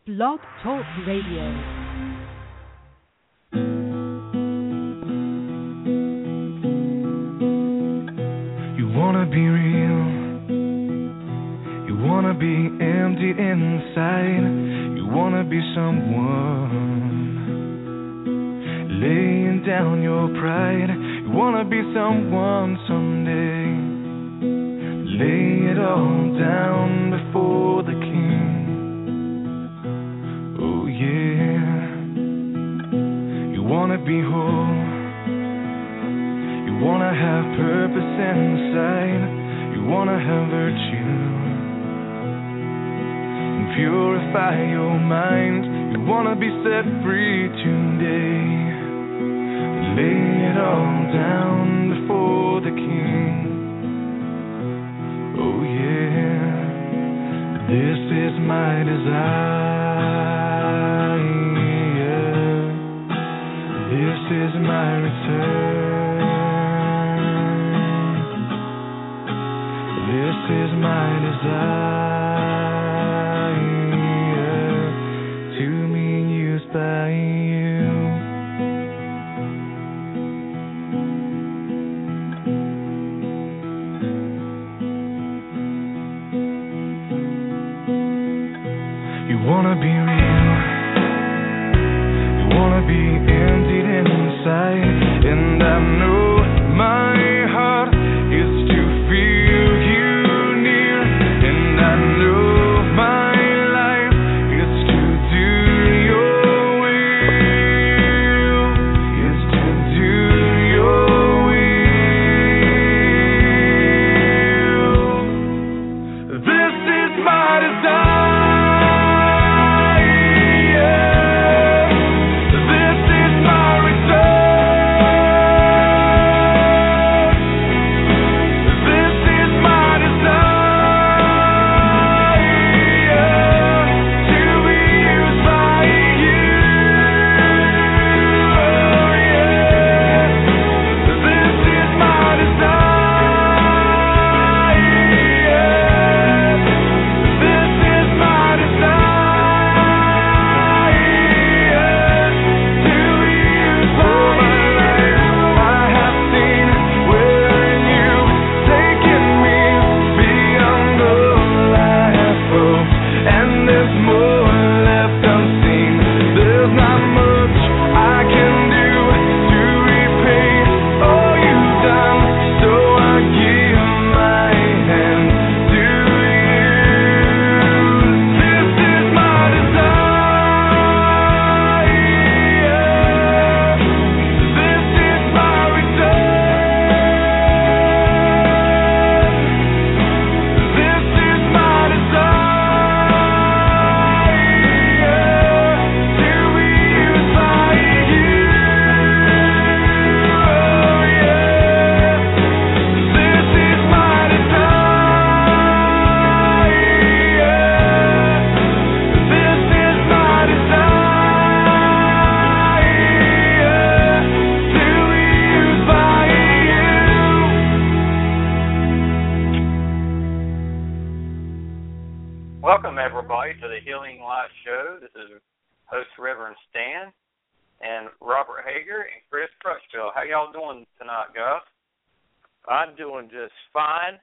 Blog Talk Radio. You wanna be real, you wanna be empty inside, you wanna be someone laying down your pride, you wanna be someone someday, lay it all down before the King. Oh yeah, you wanna be whole, you wanna have purpose inside, you wanna have virtue, and purify your mind, you wanna be set free today, lay it all down before the King. Oh yeah, this is my desire, this is my return, this is my desire, to be used by you. You wanna be real, you wanna be emptied inside, and I know my heart is to feel you near, and I know my life is to do your will, is to do your will. This is my desire. Welcome, everybody, to the Healing Life Show. This is host Reverend Stan and Robert Hager and Chris Crutchfield. How y'all doing tonight, guys? I'm doing just fine.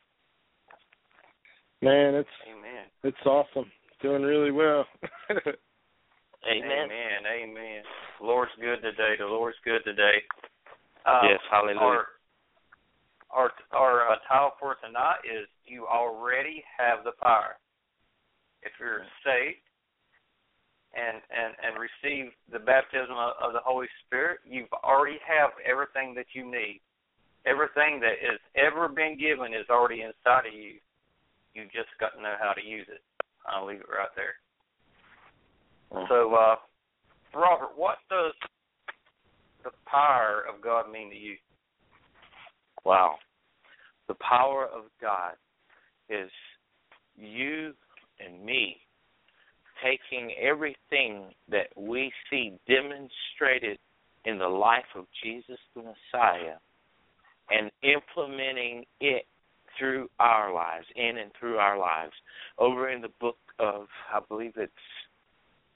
Man, Amen. It's awesome. Doing really well. Amen. Amen. The Lord's good today. The Lord's good today. Yes, hallelujah. Our title for tonight is You Already Have the Power. If you're saved and receive the baptism of the Holy Spirit, you already have everything that you need. Everything that has ever been given is already inside of you. You just got to know how to use it. I'll leave it right there. So, Robert, what does the power of God mean to you? Wow. The power of God is you and me taking everything that we see demonstrated in the life of Jesus the Messiah and implementing it through our lives, in and through our lives. Over in the book of, I believe it's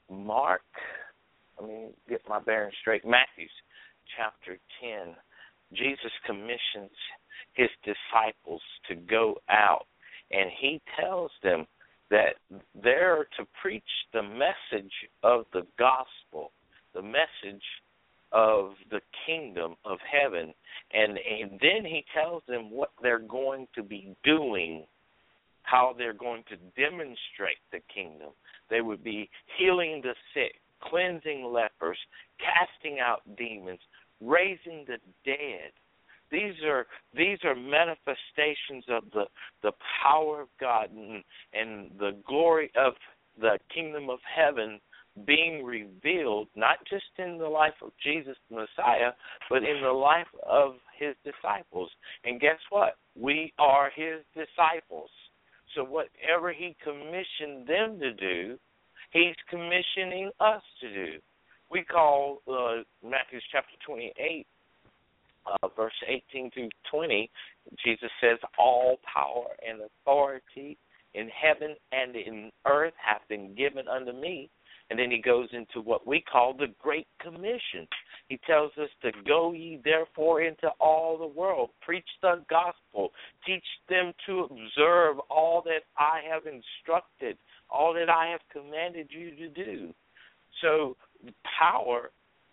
Mark, let me get my bearings straight. Matthew chapter 10, Jesus commissions his disciples to go out, and he tells them that they're to preach the message of the gospel, the message of the kingdom of heaven, and then he tells them what they're going to be doing, how they're going to demonstrate the kingdom. They would be healing the sick, cleansing lepers, casting out demons, raising the dead. These are manifestations of the power of God and the glory of the kingdom of heaven being revealed, not just in the life of Jesus the Messiah, but in the life of his disciples. And guess what? We are his disciples. So whatever he commissioned them to do, he's commissioning us to do. We call Matthew chapter 28, verse 18 through 20, Jesus says, all power and authority in heaven and in earth hath been given unto me. And then he goes into what we call the Great Commission. He tells us to go ye therefore into all the world, preach the gospel, teach them to observe all that I have instructed, all that I have commanded you to do. So the power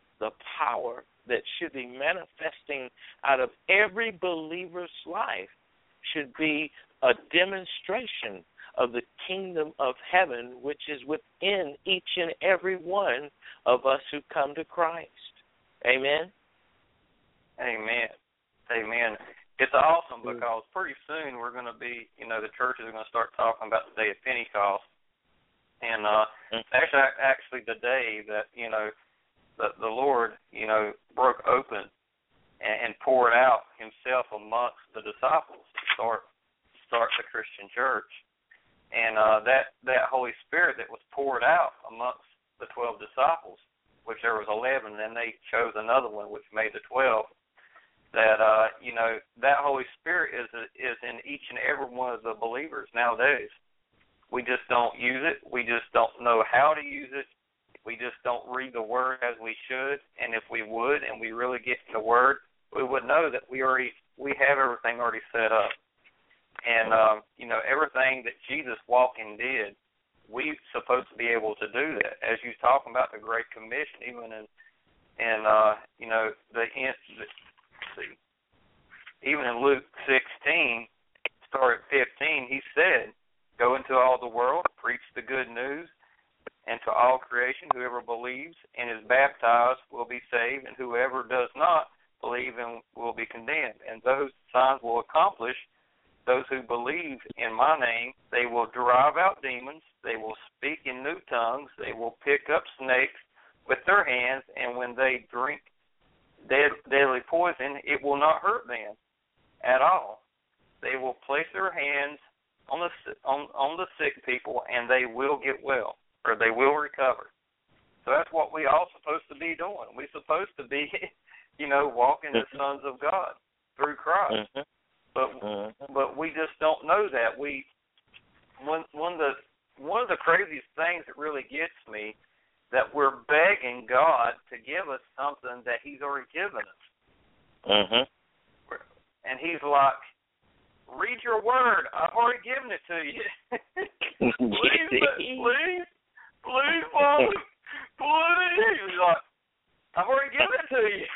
that should be manifesting out of every believer's life should be a demonstration of the kingdom of heaven, which is within each and every one of us who come to Christ. Amen? Amen. Amen. It's awesome because pretty soon we're going to be, the churches are going to start talking about the day of Pentecost. And actually the day that, the Lord, broke open and poured out himself amongst the disciples to start the Christian church. And that Holy Spirit that was poured out amongst the 12 disciples, which there was 11, and then they chose another one, which made the 12. That that Holy Spirit is in each and every one of the believers nowadays. We just don't use it. We just don't know how to use it. We just don't read the Word as we should. And if we would, and we really get in the Word, we would know that we have everything already set up. And, everything that Jesus walked and did, we're supposed to be able to do that. As you talking about the Great Commission, even even in Luke 16, start at 15, he said, go into all the world, preach the good news, and to all creation, whoever believes and is baptized will be saved, and whoever does not believe and will be condemned. And those signs will accomplish those who believe in my name. They will drive out demons. They will speak in new tongues. They will pick up snakes with their hands, and when they drink deadly poison, it will not hurt them at all. They will place their hands on the sick people, and they will get well, or they will recover. So that's what we all supposed to be doing. We're supposed to be, walking as sons of God through Christ. But we just don't know that. One of the craziest things that really gets me, that we're begging God to give us something that He's already given us. And He's like, read your Word. I've already given it to you. please, Father, please. He's like, I've already given it to you.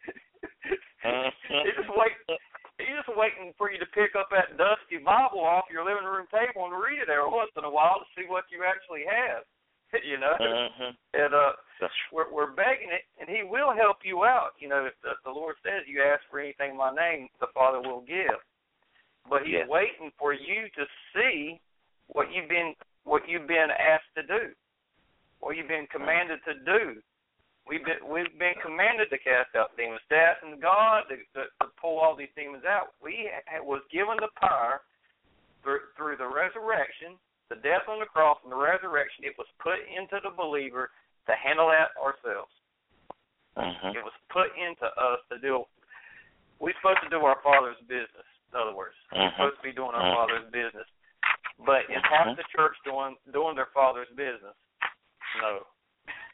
He's just waiting for you to pick up that dusty Bible off your living room table and read it every once in a while to see what you actually have. And we're begging it, and He will help you out. The Lord says, you ask for anything in my name, the Father will give. But He's waiting for you to see what you've been asked to do, what you've been commanded to do. We've been commanded to cast out demons, to ask God to pull all these demons out. We was given the power through the resurrection, the death on the cross and the resurrection. It was put into the believer to handle that ourselves. It was put into us to do. We're supposed to do our Father's business. In other words, we're supposed to be doing our Father's business. But is half the church doing their Father's business? No.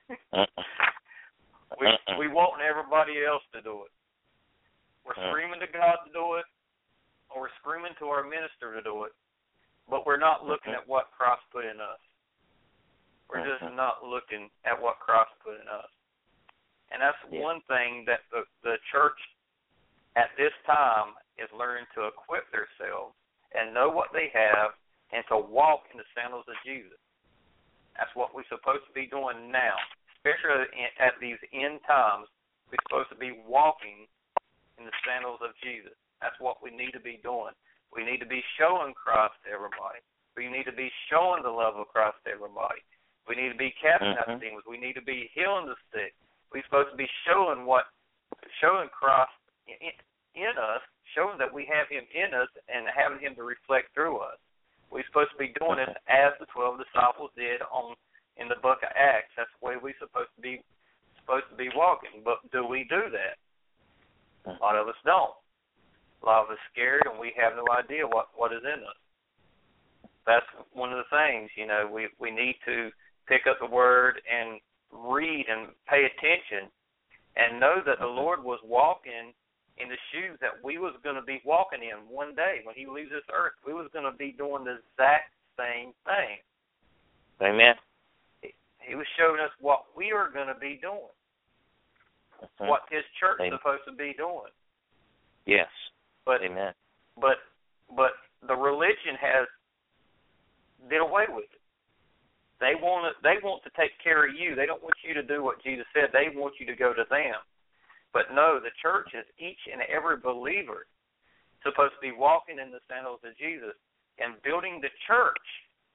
We want everybody else to do it. We're screaming to God to do it, or we're screaming to our minister to do it, but we're not looking at what Christ put in us. We're just not looking at what Christ put in us. And that's one thing that the church at this time is learning to equip themselves and know what they have and to walk in the sandals of Jesus. That's what we're supposed to be doing now, especially at these end times. We're supposed to be walking in the sandals of Jesus. That's what we need to be doing. We need to be showing Christ to everybody. We need to be showing the love of Christ to everybody. We need to be casting out demons. We need to be healing the sick. We're supposed to be showing Christ in us, showing that we have Him in us and having Him to reflect through us. We're supposed to be doing this as the 12 disciples did in the book of Acts. That's the way we're supposed to be walking. But do we do that? A lot of us don't. A lot of us scared, and we have no idea what is in us. That's one of the things, we need to pick up the Word and read and pay attention and know that the Lord was walking in the shoes that we was going to be walking in one day when He leaves this earth. We was going to be doing the exact same thing. Amen. He was showing us what we are going to be doing, what His church is supposed to be doing. Yes. But, Amen. But the religion has did away with it. They want to take care of you. They don't want you to do what Jesus said. They want you to go to them. But no, the church is each and every believer supposed to be walking in the sandals of Jesus and building the church.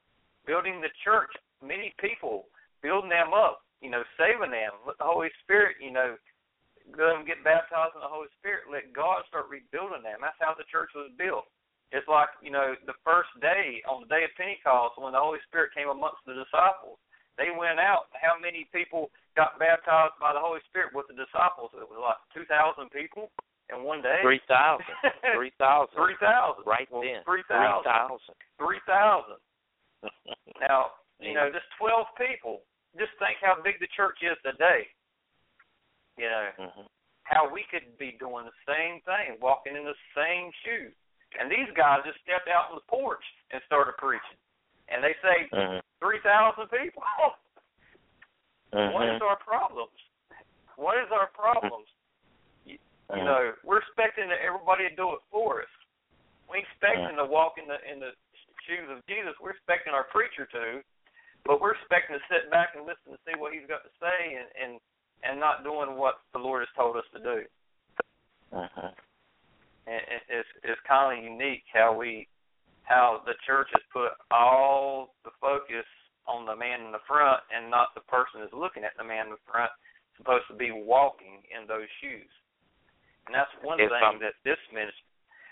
Many people building them up, saving them. Let the Holy Spirit, go and get baptized in the Holy Spirit. Let God start rebuilding them. That's how the church was built. It's like, the first day, on the day of Pentecost, when the Holy Spirit came amongst the disciples, they went out. How many people got baptized by the Holy Spirit with the disciples? It was like 2,000 people in one day. 3,000. 3,000. 3,000. Right then. 3,000. 3,000. Now, just 12 people. Just think how big the church is today. How we could be doing the same thing, walking in the same shoes. And these guys just stepped out on the porch and started preaching. And they say 3,000 people. What is our problems? What is our problems? We're expecting everybody to do it for us. We expecting to walk in the shoes of Jesus. We're expecting our preacher to, but we're expecting to sit back and listen to see what he's got to say and not doing what the Lord has told us to do. And it's kind of unique how the church has put all the focus on the man in the front and not the person who's looking at the man in the front, supposed to be walking in those shoes. And that's one thing that this ministry,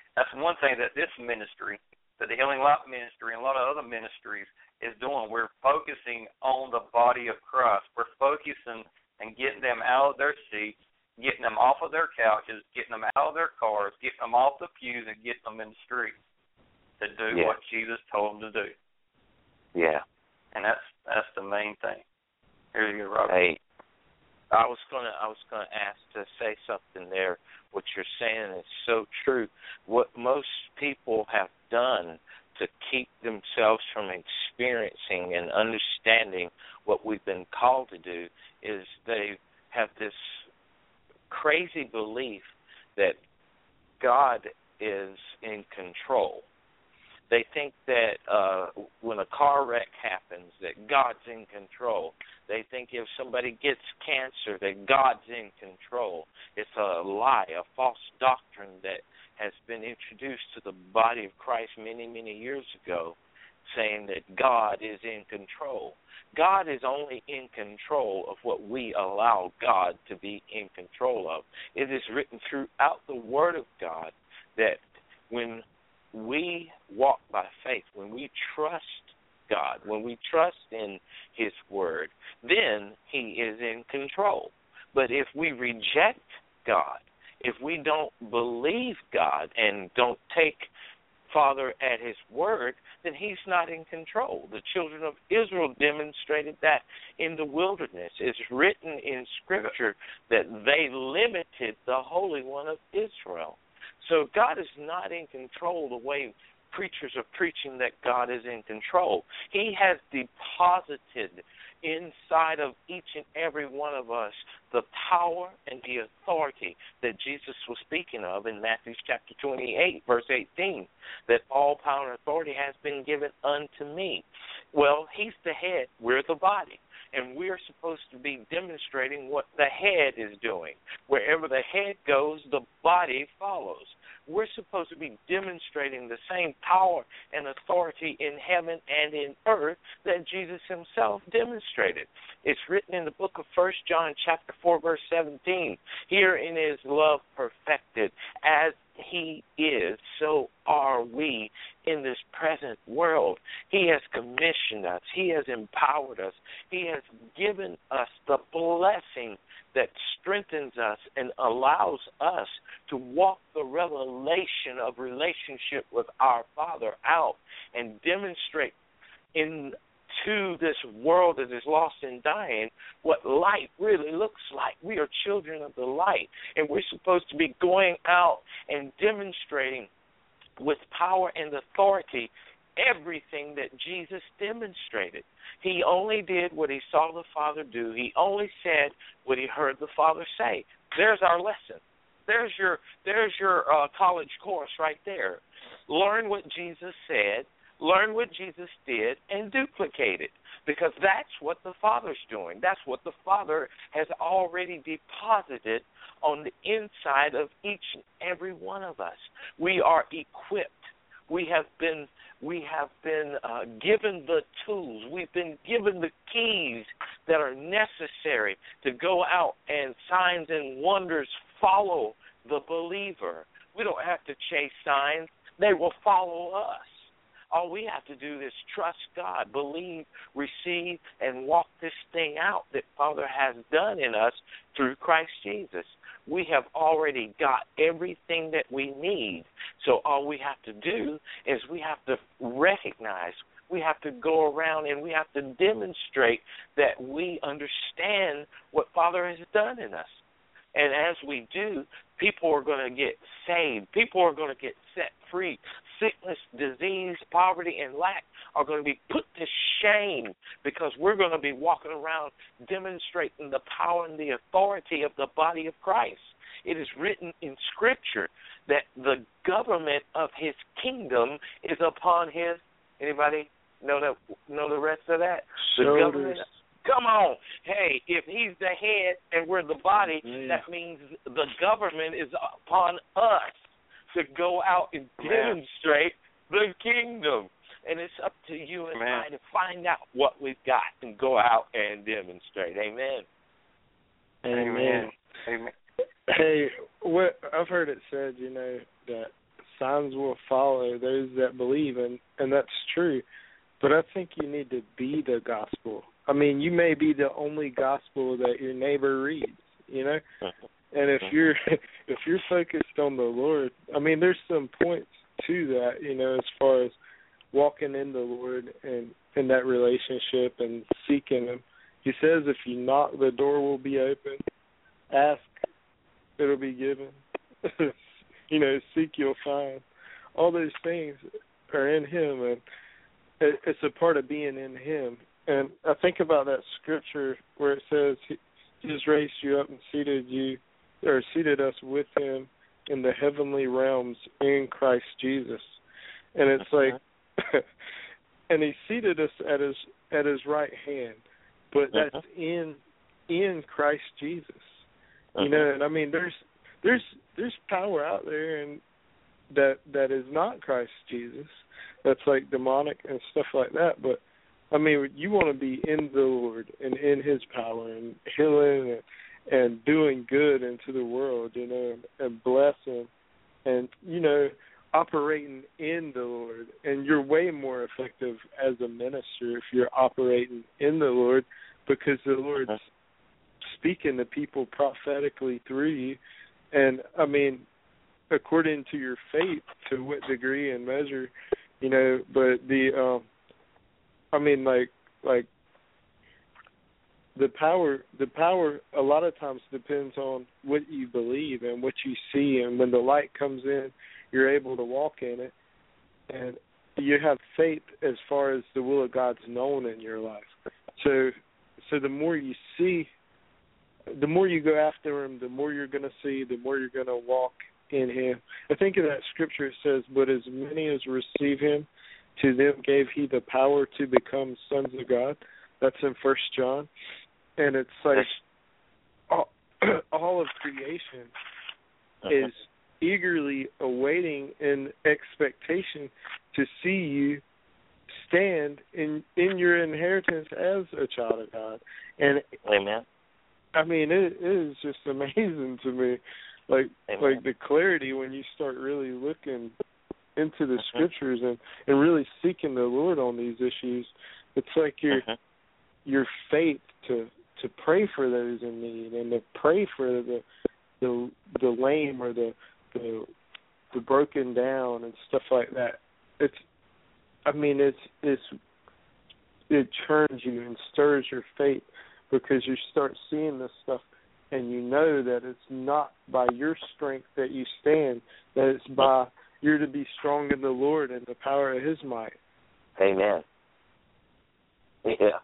that the Healing Light Ministry and a lot of other ministries is doing. We're focusing on the body of Christ. We're focusing and getting them out of their seats, getting them off of their couches, getting them out of their cars, getting them off the pews, and getting them in the streets to do what Jesus told them to do. Yeah. And that's the main thing. Here you go, Robert. Hey, I was gonna ask to say something there. What you're saying is so true. What most people have done to keep themselves from experiencing and understanding what we've been called to do is they have this crazy belief that God is in control. They think that when a car wreck happens, that God's in control. They think if somebody gets cancer, that God's in control. It's a lie, a false doctrine that has been introduced to the body of Christ many, many years ago, saying that God is in control. God is only in control of what we allow God to be in control of. It is written throughout the Word of God that when we walk by faith, when we trust God, when we trust in His Word, then He is in control. But if we reject God, if we don't believe God and don't take Father at his word, then he's not in control. The children of Israel demonstrated that in the wilderness. It's written in Scripture that they limited the Holy One of Israel. So God is not in control the way preachers are preaching that God is in control. He has deposited inside of each and every one of us the power and the authority that Jesus was speaking of in Matthew chapter 28, verse 18, that all power and authority has been given unto me. Well, he's the head, we're the body, and we're supposed to be demonstrating what the head is doing. Wherever the head goes, the body follows. We're supposed to be demonstrating the same power and authority in heaven and in earth that Jesus himself demonstrated. It's written in the book of 1 John chapter 4, verse 17, herein is love perfected, as he is, so are we in this present world. He has commissioned us. He has empowered us. He has given us the blessing that strengthens us and allows us to walk the revelation of relationship with our Father out and demonstrate into this world that is lost and dying what light really looks like. We are children of the light, and we're supposed to be going out and demonstrating with power and authority everything that Jesus demonstrated. He only did what he saw the Father do. He only said what he heard the Father say. There's our lesson. There's your college course right there. Learn what Jesus said, learn what Jesus did, and duplicate it, because that's what the Father's doing. That's what the Father has already deposited on the inside of each and every one of us. We are equipped. We have been given the tools. We've been given the keys that are necessary to go out and signs and wonders follow the believer. We don't have to chase signs. They will follow us. All we have to do is trust God, believe, receive, and walk this thing out that Father has done in us through Christ Jesus. We have already got everything that we need. So all we have to do is we have to recognize, we have to go around and we have to demonstrate that we understand what Father has done in us. And as we do, people are going to get saved. People are going to get set free. Sickness, disease, poverty, and lack are going to be put to shame, because we're going to be walking around demonstrating the power and the authority of the body of Christ. It is written in Scripture that the government of his kingdom is upon his, anybody know the rest of that? The government. Come on. Hey, if he's the head and we're the body, that means the government is upon us to go out and demonstrate the kingdom. And it's up to you and I to find out what we've got and go out and demonstrate. Amen. Amen. Amen. Hey, what I've heard it said, that signs will follow those that believe, and that's true. But I think you need to be the gospel. I mean, you may be the only gospel that your neighbor reads, And if you're focused on the Lord, I mean, there's some points to that, as far as walking in the Lord and in that relationship and seeking Him. He says, if you knock, the door will be open. Ask, it'll be given. Seek, you'll find. All those things are in Him, and it's a part of being in Him. And I think about that scripture where it says He has raised you up and seated us with Him in the heavenly realms in Christ Jesus. And it's like, and He seated us at His right hand, but that's in Christ Jesus. And I mean, there's power out there and that is not Christ Jesus. That's like demonic and stuff like that. But I mean, you want to be in the Lord and in His power and healing and doing good into the world, and blessing and, operating in the Lord. And you're way more effective as a minister if you're operating in the Lord, because the Lord's speaking to people prophetically through you. And, I mean, according to your faith, to what degree and measure, you know. But the I mean, like the power a lot of times depends on what you believe and what you see, and when the light comes in, you're able to walk in it, and you have faith as far as the will of God's known in your life. So the more you see, the more you go after Him, the more you're going to see, the more you're going to walk in Him. I think in that scripture it says, "But as many as receive Him, to them gave He the power to become sons of God." That's in 1 John. And it's like all of creation is eagerly awaiting in expectation to see you stand in your inheritance as a child of God. And Amen. I mean, it is just amazing to me, like the clarity when you start really looking into the scriptures and really seeking the Lord on these issues. It's like your faith to pray for those in need and to pray for the lame or the broken down and stuff like that. It churns you and stirs your faith, because you start seeing this stuff and you know that it's not by your strength that you stand, that it's by you're to be strong in the Lord and the power of His might. Amen. Yeah.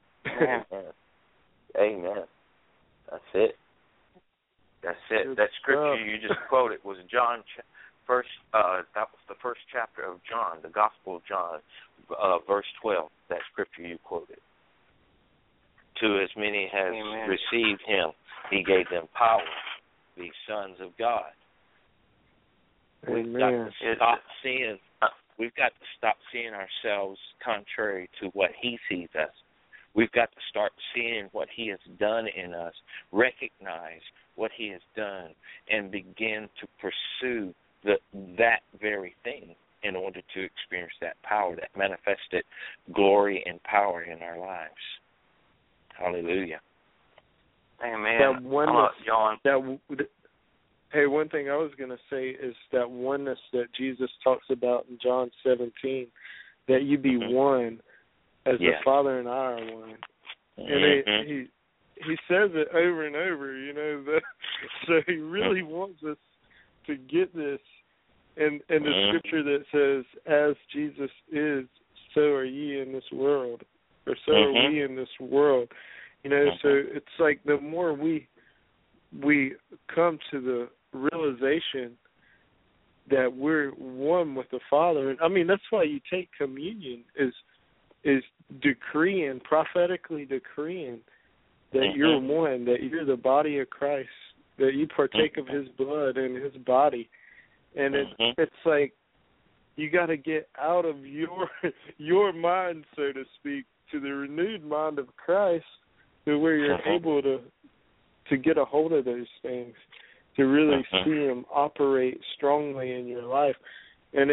Amen. That's it. That scripture you just quoted was John that was the first chapter of John, the Gospel of John, verse 12. That scripture you quoted. To as many as received Him, He gave them power to be sons of God. We've got to stop seeing. We've got to stop seeing ourselves contrary to what He sees us. We've got to start seeing what He has done in us, recognize what He has done, and begin to pursue that very thing in order to experience that power, that manifested glory and power in our lives. Hallelujah. Amen. That oneness, John. Hey, one thing I was going to say is that oneness that Jesus talks about in John 17, that you be one as the Father and I are one. And he says it over and over, you know. So He really wants us to get this. And the scripture that says, "As Jesus is, so are ye in this world," or "so are we in this world." You know, so it's like the more we come to the realization that we're one with the Father. And I mean, that's why you take communion, is decreeing, prophetically decreeing that you're one, that you're the body of Christ, that you partake of His blood and His body. And it's like you got to get out of your mind, so to speak, to the renewed mind of Christ, to where you're able to get a hold of those things, to really see Him operate strongly in your life. And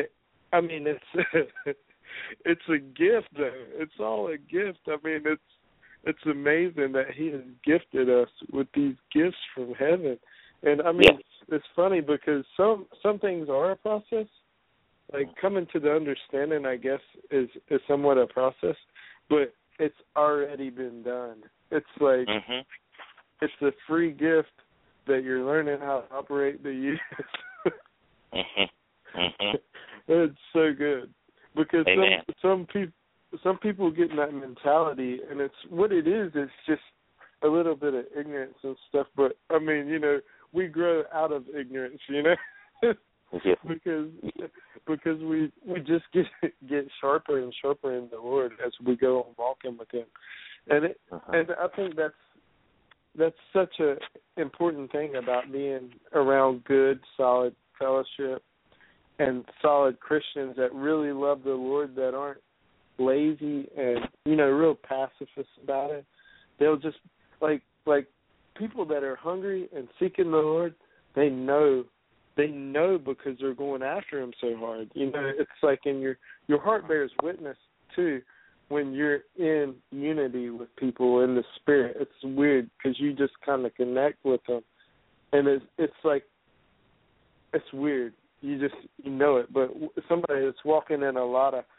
it's a gift, though. It's all a gift. I mean, it's amazing that He has gifted us with these gifts from heaven. And I mean, it's funny because some things are a process. Like coming to the understanding, I guess, is somewhat a process, but it's already been done. It's like it's a free gift that you're learning how to operate the use. It's so good because some people get in that mentality, and it's what it is. It's just a little bit of ignorance and stuff. But I mean, you know, we grow out of ignorance, you know, because we just get sharper and sharper in the Lord as we go on walking with Him, and I think that's such a important thing about being around good, solid fellowship and solid Christians that really love the Lord, that aren't lazy and, you know, real pacifists about it. They'll just like people that are hungry and seeking the Lord, they know because they're going after Him so hard. You know, it's like in your heart bears witness too when you're in unity with people in the Spirit. It's weird because you just kind of connect with them, and it's like it's weird. you know it. But somebody that's walking in a lot of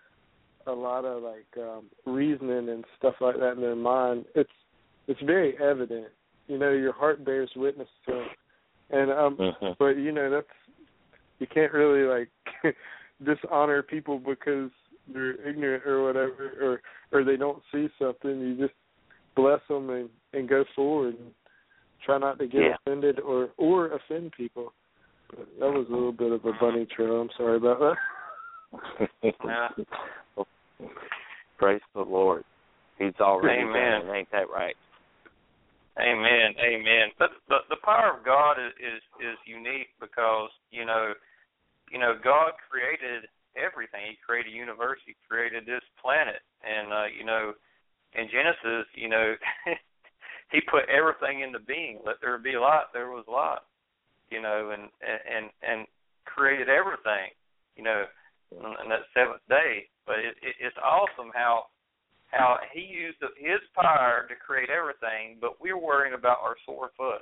reasoning and stuff like that in their mind, it's very evident. You know, your heart bears witness to it. And but you know, you can't really dishonor people because they're ignorant or whatever, or they don't see something. You just bless them and go forward and try not to get offended or offend people. But that was a little bit of a bunny trail. I'm sorry about that. Praise the Lord. He's already Amen. done it. Ain't that right? Amen. Amen. But the power of God is unique because, you know, God created everything. He created the universe. He created this planet. And, you know, in Genesis, you know, he put everything into being. Let there be light. There was light, you know, and created everything, you know, on that seventh day. But it's awesome how he used his power to create everything, but we're worrying about our sore foot.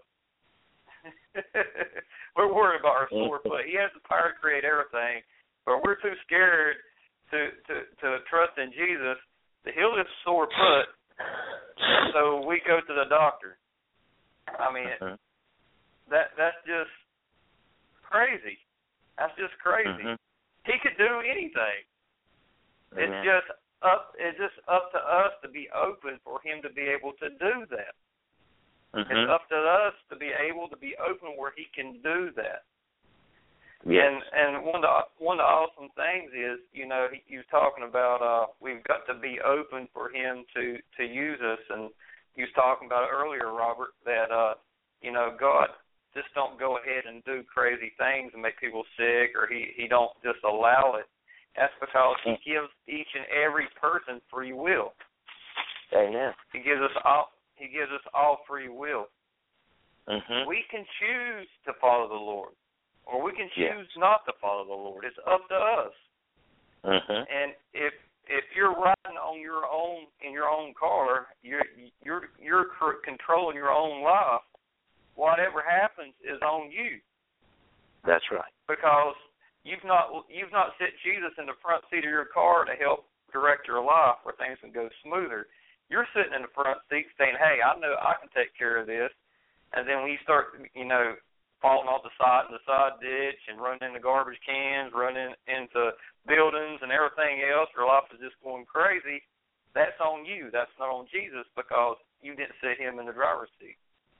We're worried about our sore foot. He has the power to create everything, but we're too scared to trust in Jesus to heal this sore foot, so we go to the doctor. I mean, that's just crazy. That's just crazy. He could do anything. It's just up to us to be open for him to be able to do that. It's up to us to be able to be open where he can do that. Yes. And one of the awesome things is, you know, he was talking about we've got to be open for him to use us, and he was talking about earlier, Robert, that you know, God just don't go ahead and do crazy things and make people sick, or he don't just allow it. That's because he gives each and every person free will. Amen. He gives us all free will. We can choose to follow the Lord, or we can choose not to follow the Lord. It's up to us. And if you're riding on your own in your own car, you're controlling your own life. Whatever happens is on you. That's right. Because you've not set Jesus in the front seat of your car to help direct your life where things can go smoother. You're sitting in the front seat saying, hey, I know I can take care of this. And then when you start, you know, falling off the side ditch and running into garbage cans, running into buildings and everything else, your life is just going crazy, that's on you. That's not on Jesus because you didn't sit him in the driver's seat.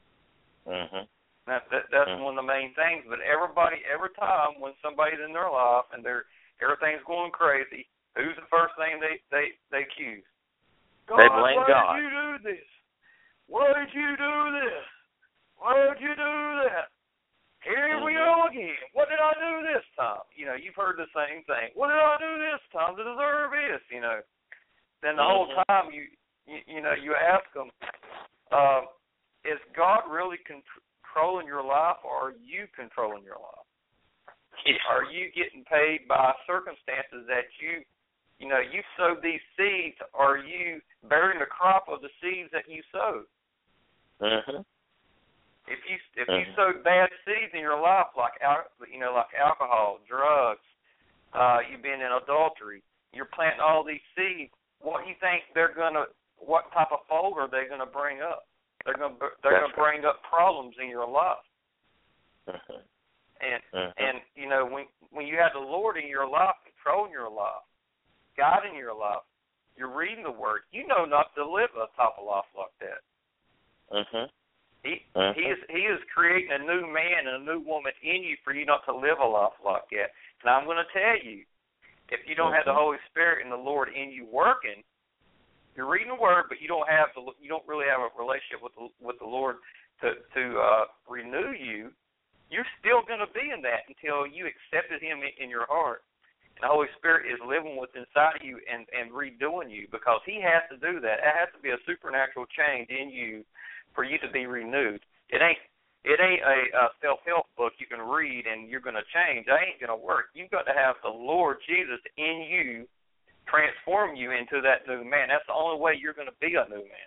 That's one of the main things. But every time when somebody's in their life and everything's going crazy, who's the first thing they accuse? God, they blame God. Why did you do this? Why did you do this? Why did you do that? Here we go again. What did I do this time? You know, you've heard the same thing. What did I do this time to deserve this? You know, then the whole time you ask them, is God really controlling your life, or are you controlling your life? Are you getting paid by circumstances that you sowed these seeds? Are you bearing the crop of the seeds that you sowed? If you sowed bad seeds in your life, like alcohol, drugs, you've been in adultery, you're planting all these seeds. What do you think what type of fold are they gonna bring up? They're gonna bring up problems in your life. And you know, when you have the Lord in your life, controlling your life, guiding your life, you're reading the Word, you know not to live a type of life like that. He is creating a new man and a new woman in you for you not to live a life like that. And I'm going to tell you, if you don't have the Holy Spirit and the Lord in you working, you're reading the Word, but you don't really have a relationship with the Lord to renew you. You're still going to be in that until you accepted Him in your heart. And the Holy Spirit is living within inside of you and redoing you, because He has to do that. It has to be a supernatural change in you for you to be renewed. It ain't a self-help book you can read and you're going to change. That ain't going to work. You've got to have the Lord Jesus in you transform you into that new man. That's the only way you're going to be a new man.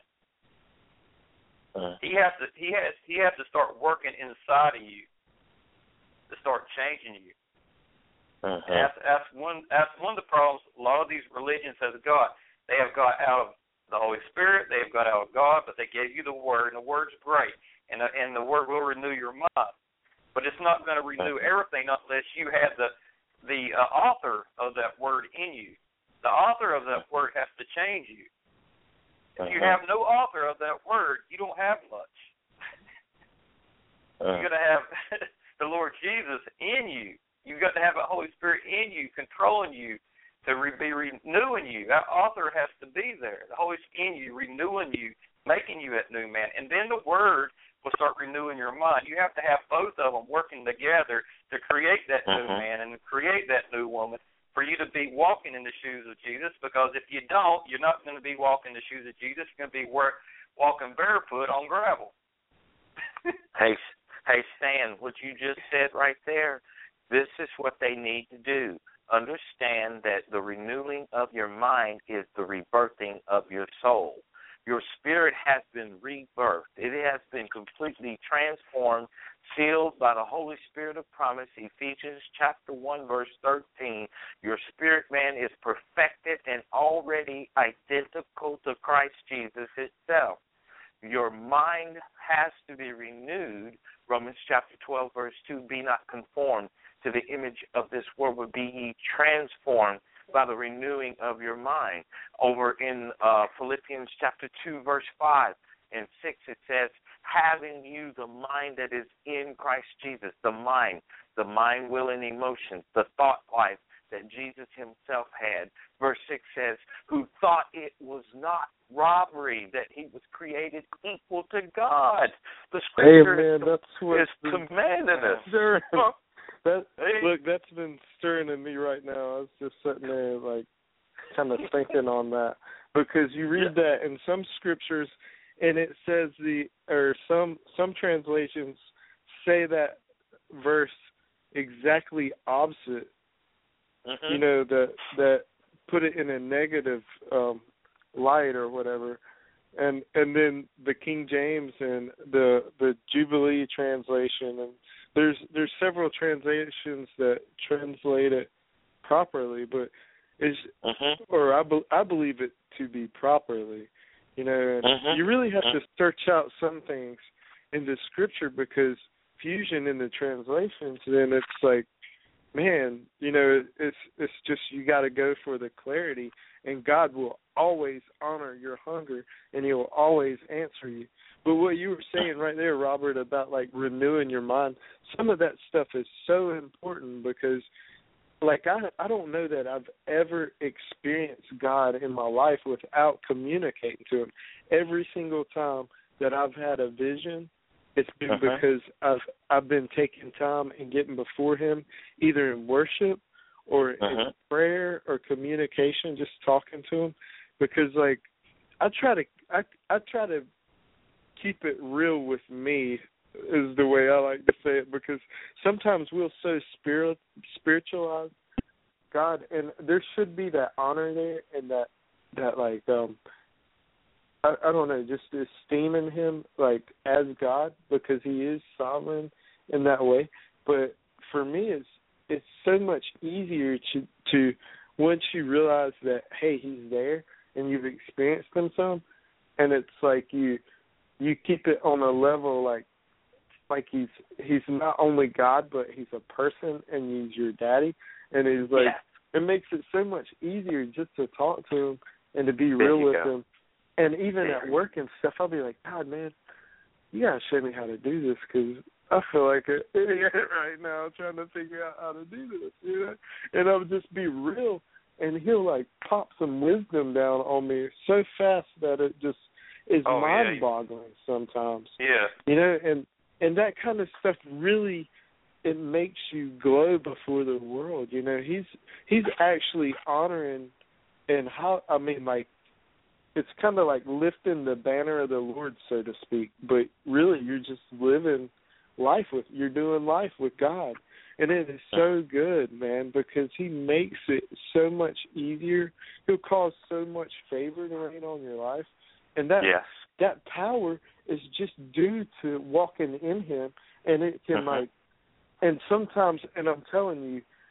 He has to start working inside of you to start changing you. That's one of the problems a lot of these religions have got. They have got out of the Holy Spirit, they have got out of God, but they gave you the Word, and the Word's great, and the Word will renew your mind. But it's not going to renew everything unless you have the author of that Word in you. The author of that Word has to change you. If you have no author of that Word, you don't have much. You've got to have the Lord Jesus in you. You've got to have the Holy Spirit in you, controlling you, to be renewing you. That author has to be there. The Holy Spirit in you, renewing you, making you that new man. And then the Word will start renewing your mind. You have to have both of them working together to create that new man and create that new woman for you to be walking in the shoes of Jesus, because if you don't, you're not going to be walking in the shoes of Jesus. You're going to be walking barefoot on gravel. Hey, Stan, what you just said right there, this is what they need to do. Understand that the renewing of your mind is the rebirthing of your soul. Your spirit has been rebirthed. It has been completely transformed, sealed by the Holy Spirit of promise. Ephesians chapter 1, verse 13. Your spirit man is perfected and already identical to Christ Jesus itself. Your mind has to be renewed. Romans chapter 12, verse 2, be not conformed to the image of this world, but be ye transformed by the renewing of your mind. Over in Philippians chapter 2, verse 5 and 6, it says, having you the mind that is in Christ Jesus, the mind, will, and emotions, the thought life that Jesus himself had. Verse 6 says, who thought it was not robbery that he was created equal to God. The Scripture is commanding us. Look, that's been stirring in me right now. I was just sitting there, like, kind of thinking on that, because you read that in some scriptures, and it says some translations say that verse exactly opposite. You know, that put it in a negative light or whatever. And then the King James and the Jubilee translation, and there's several translations that translate it properly, but I believe it to be properly. You know, and you really have to search out some things in the Scripture, because fusion in the translations, then it's like, man, you know, it's just, you got to go for the clarity, and God will always honor your hunger, and he will always answer you. But what you were saying right there, Robert, about like renewing your mind, some of that stuff is so important, because like I don't know that I've ever experienced God in my life without communicating to him. Every single time that I've had a vision, it's been because I've been taking time and getting before him, either in worship or in prayer or communication, just talking to him. Because like I try to keep it real with me, is the way I like to say it, because sometimes we'll so spiritualize God, and there should be that honor there, and that like I don't know, just esteeming him like as God, because he is sovereign in that way. But for me, it's so much easier to once you realize that, hey, he's there and you've experienced him some, and it's like you keep it on a level like he's not only God, but he's a person, and he's your daddy, and he's like, it makes it so much easier just to talk to him and to be real with him. And even at work and stuff, I'll be like, God, man, you got to show me how to do this, because I feel like an idiot right now trying to figure out how to do this, you know? And I'll just be real, and he'll, like, pop some wisdom down on me so fast that it just is mind-boggling sometimes. Yeah. You know, and that kind of stuff really, it makes you glow before the world, you know? He's actually honoring, and how, I mean, like, it's kind of like lifting the banner of the Lord, so to speak, but really you're just living life you're doing life with God. And it is so good, man, because he makes it so much easier. He'll cause so much favor to rain on your life. And that power is just due to walking in him. And it can and sometimes, and I'm telling you,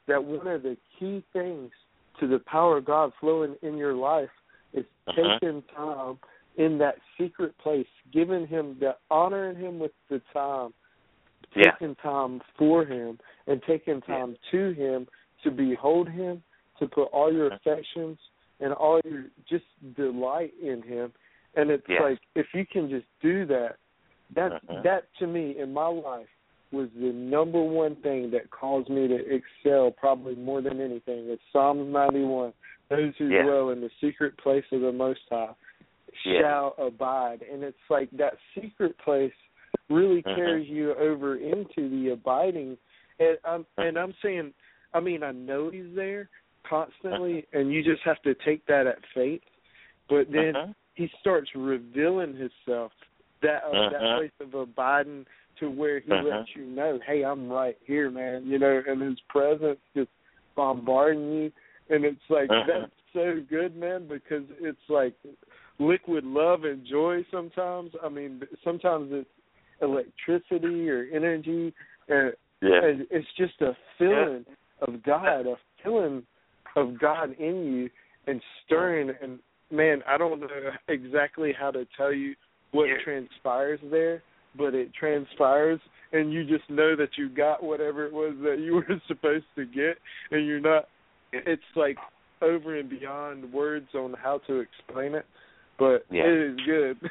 that one of the key things to the power of God flowing in your life is taking time in that secret place, giving Him the honoring Him with the time, taking time for Him, and taking time to Him to behold Him, to put all your affections and all your just delight in Him. And it's like, if you can just do that, that to me in my life was the number one thing that caused me to excel probably more than anything. It's Psalms 91. Those who dwell in the secret place of the Most High shall abide. And it's like that secret place really carries you over into the abiding. And I'm saying, I mean, I know He's there constantly, and you just have to take that at faith. But then He starts revealing Himself, that place of abiding, to where He lets you know, hey, I'm right here, man, you know, and His presence just bombarding you. And it's like, that's so good, man, because it's like liquid love and joy sometimes. I mean, sometimes it's electricity or energy, and it's just a feeling of God, a feeling of God in you and stirring. And, man, I don't know exactly how to tell you what transpires there, but it transpires, and you just know that you got whatever it was that you were supposed to get, and you're not, it's like over and beyond words on how to explain it, but it is good.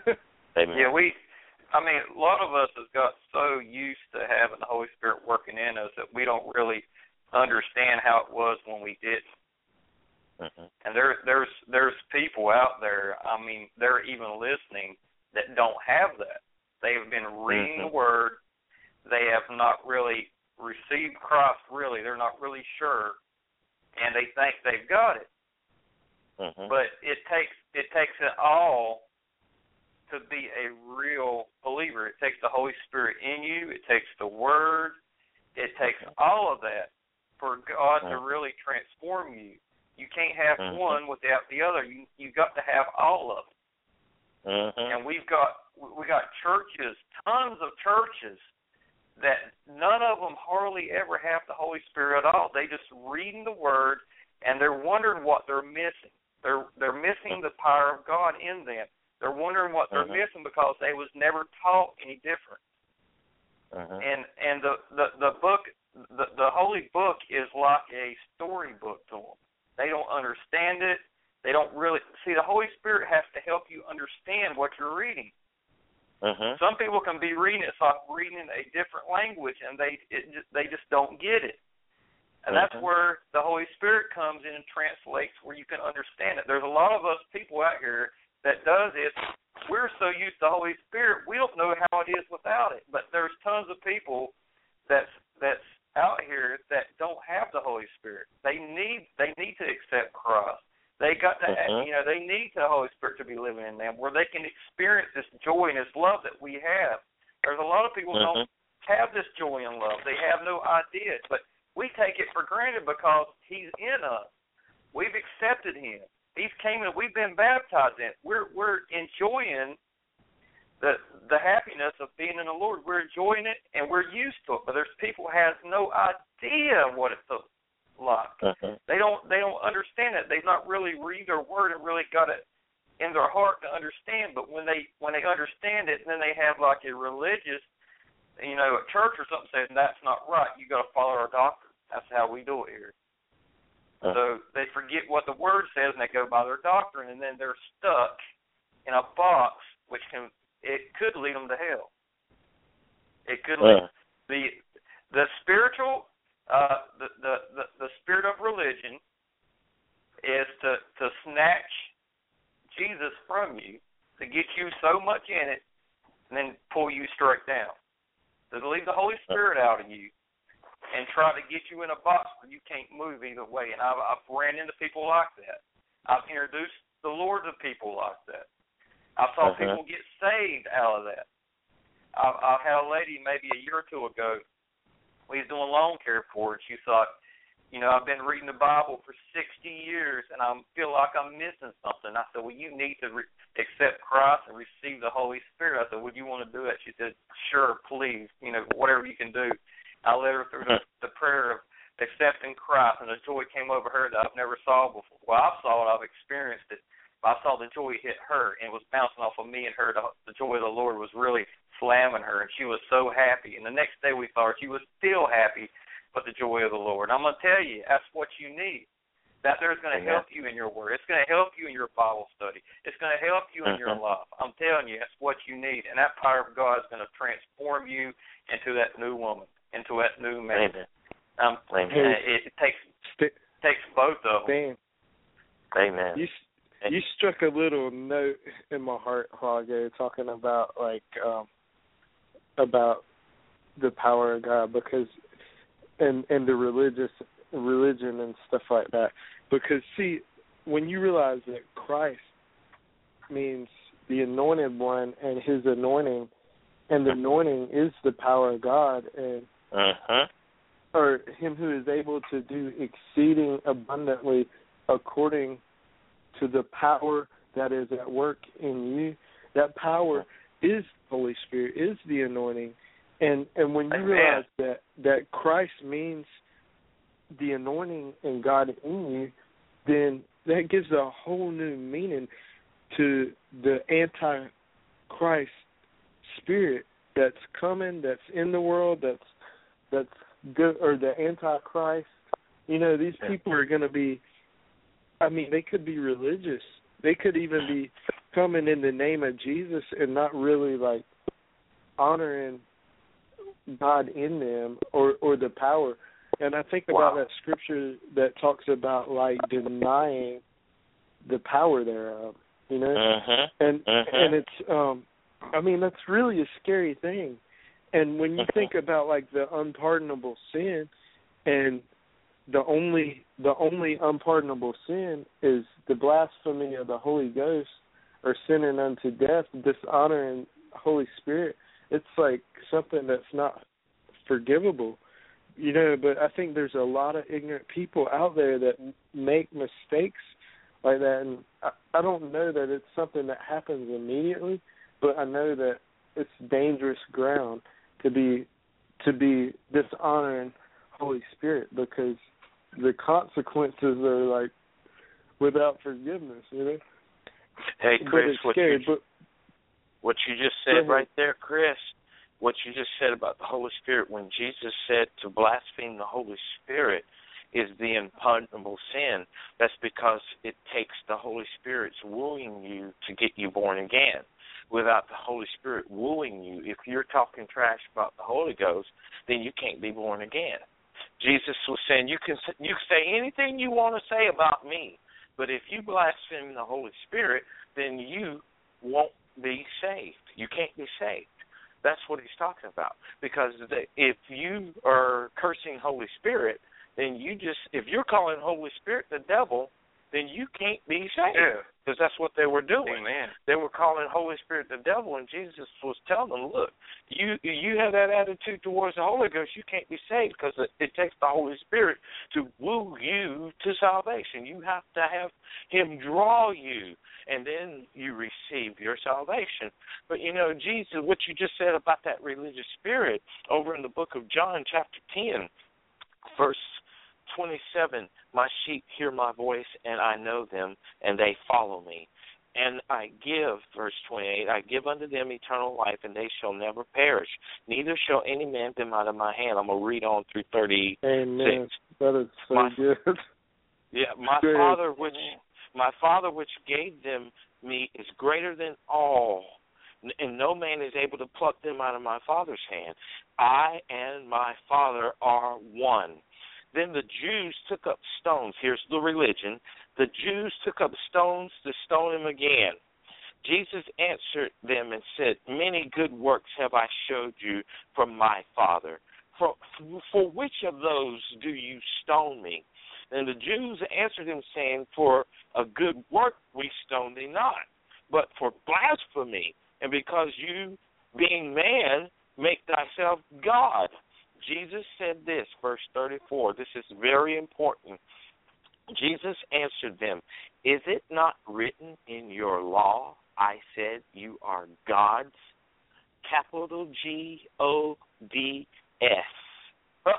I mean, a lot of us have got so used to having the Holy Spirit working in us that we don't really understand how it was when we didn't. And there's people out there, I mean, they're even listening, that don't have that. They have been reading the Word. They have not really received Christ, really. They're not really sure, and they think they've got it. But it takes it all to be a real believer. It takes the Holy Spirit in you. It takes the Word. It takes all of that for God to really transform you. You can't have one without the other. You got to have all of it. And we got churches, tons of churches, that none of them hardly ever have the Holy Spirit at all. They just reading the Word, and they're wondering what they're missing. They're missing the power of God in them. They're wondering what they're missing because they was never taught any different. And the book, the Holy Book, is like a storybook to them. They don't understand it. They don't really see. The Holy Spirit has to help you understand what you're reading. Some people can be reading it, it's like reading a different language, and they just don't get it. And that's where the Holy Spirit comes in and translates, where you can understand it. There's a lot of us people out here that does it. We're so used to the Holy Spirit, we don't know how it is without it. But there's tons of people that's out here that don't have the Holy Spirit. They need to accept Christ. They got to, they need the Holy Spirit to be living in them, where they can experience this joy and this love that we have. There's a lot of people who don't have this joy and love. They have no idea, but we take it for granted because He's in us. We've accepted Him. He's came and we've been baptized in. We're enjoying the happiness of being in the Lord. We're enjoying it, and we're used to it. But there's people who have no idea what it's like. They don't understand it. They've not really read their Word and really got it in their heart to understand. But when they understand it, then they have like a religious, a church or something says that's not right. You got to follow our doctrine. That's how we do it here. So they forget what the Word says and they go by their doctrine, and then they're stuck in a box which could lead them to hell. It could lead the spiritual. The spirit of religion is to snatch Jesus from you, to get you so much in it, and then pull you straight down. To leave the Holy Spirit out of you and try to get you in a box where you can't move either way. And I've ran into people like that. I've introduced the Lord to people like that. I saw people get saved out of that. I had a lady maybe a year or two ago. We was doing lawn care for her. She thought, I've been reading the Bible for 60 years, and I feel like I'm missing something. I said, well, you need to accept Christ and receive the Holy Spirit. I said, would you want to do that? She said, sure, please, whatever you can do. I led her through the prayer of accepting in Christ, and the joy came over her that I've never saw before. Well, I saw it, I've experienced it. I saw the joy hit her, and it was bouncing off of me and her. The joy of the Lord was really slamming her, and she was so happy. And the next day we saw her, she was still happy with the joy of the Lord. And I'm going to tell you, that's what you need. That there's going to help you in your word. It's going to help you in your Bible study. It's going to help you in your love. I'm telling you, that's what you need. And that power of God is going to transform you into that new woman, into that new man. It takes both of them. Amen. You struck a little note in my heart while ago, talking about about the power of God, because and the religion and stuff like that. Because see, when you realize that Christ means the anointed one, and his anointing, and the anointing is the power of God, and or him who is able to do exceeding abundantly according to the power that is at work in you. That power is the Holy Spirit, is the anointing. And when you realize that Christ means the anointing and God in you, then that gives a whole new meaning to the anti-Christ spirit that's coming, that's in the world, that's good, or the anti-Christ. You know, these people are going to be, I mean, they could be religious. They could even be coming in the name of Jesus and not really, like, honoring God in them or the power. And I think about that scripture that talks about, like, denying the power thereof, you know? And it's, I mean, that's really a scary thing. And when you think about, like, the unpardonable sin, and the only unpardonable sin is the blasphemy of the Holy Ghost, or sinning unto death, dishonoring Holy Spirit, it's like something that's not forgivable, you know. But I think there's a lot of ignorant people out there that make mistakes like that, and I don't know that it's something that happens immediately, but I know that it's dangerous ground to be dishonoring Holy Spirit, because the consequences are like without forgiveness, you know. Hey, Chris, what you just said right there, Chris, what you just said about the Holy Spirit, when Jesus said to blaspheme the Holy Spirit is the unpardonable sin, that's because it takes the Holy Spirit's wooing you to get you born again. Without the Holy Spirit wooing you, if you're talking trash about the Holy Ghost, then you can't be born again. Jesus was saying, you can say anything you want to say about me, but if you blaspheme the Holy Spirit, then you won't be saved. You can't be saved. That's what he's talking about. Because if you are cursing Holy Spirit, then if you're calling Holy Spirit the devil, then you can't be saved. Because that's what they were doing. Amen. They were calling Holy Spirit the devil, and Jesus was telling them, look, you have that attitude towards the Holy Ghost, you can't be saved, because it takes the Holy Spirit to woo you to salvation. You have to have him draw you, and then you receive your salvation. But, you know, Jesus, what you just said about that religious spirit, over in the book of John, chapter 10, verse 27, my sheep hear my voice, and I know them, and they follow me. And I give, verse 28, I give unto them eternal life, and they shall never perish. Neither shall any man them out of my hand. I'm going to read on through 36. Amen. That is so good. Yeah, my Father which gave them me is greater than all, and no man is able to pluck them out of my Father's hand. I and my Father are one. Then the Jews took up stones. Here's the religion. The Jews took up stones to stone him again. Jesus answered them and said, many good works have I showed you from my Father. For which of those do you stone me? And the Jews answered him, saying, for a good work we stone thee not, but for blasphemy, and because you, being man, make thyself God. Jesus said this, verse 34. This is very important. Jesus answered them, is it not written in your law, I said, you are gods? Capital G-O-D-S.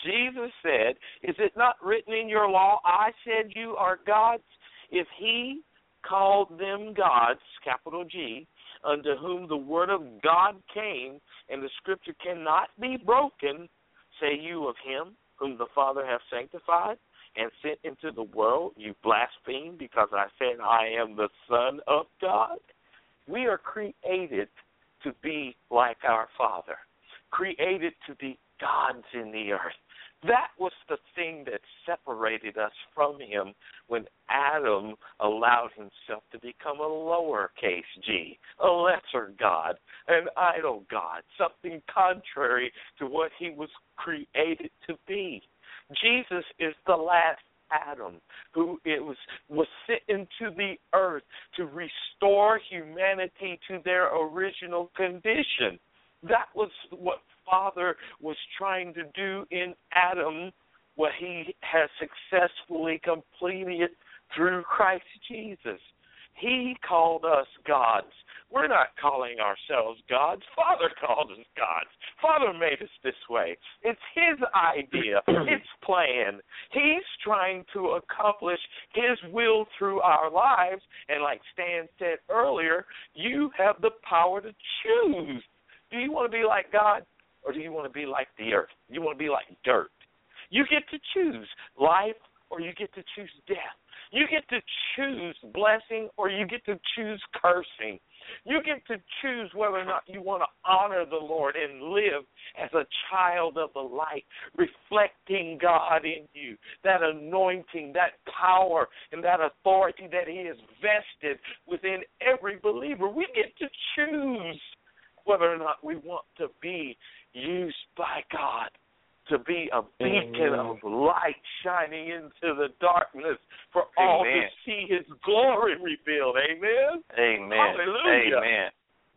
Jesus said, is it not written in your law, I said you are gods? If he called them gods, capital G, unto whom the word of God came, and the scripture cannot be broken, say you of him whom the Father hath sanctified and sent into the world, you blaspheme because I said I am the Son of God? We are created to be like our Father, created to be gods in the earth. That was the thing that separated us from him when Adam allowed himself to become a lowercase g, a lesser god, an idol god, something contrary to what he was created to be. Jesus is the last Adam who was sent into the earth to restore humanity to their original condition. That was what Father was trying to do in Adam, what he has successfully completed through Christ Jesus. He called us gods. We're not calling ourselves gods. Father called us gods. Father made us this way. It's his idea, his plan. He's trying to accomplish his will through our lives. And like Stan said earlier, you have the power to choose. Do you want to be like God, or do you want to be like the earth? You want to be like dirt. You get to choose life, or you get to choose death. You get to choose blessing, or you get to choose cursing. You get to choose whether or not you want to honor the Lord and live as a child of the light, reflecting God in you, that anointing, that power, and that authority that he has vested within every believer. We get to choose whether or not we want to be used by God to be a beacon of light shining into the darkness for all to see his glory revealed. Amen? Amen. Hallelujah. Amen.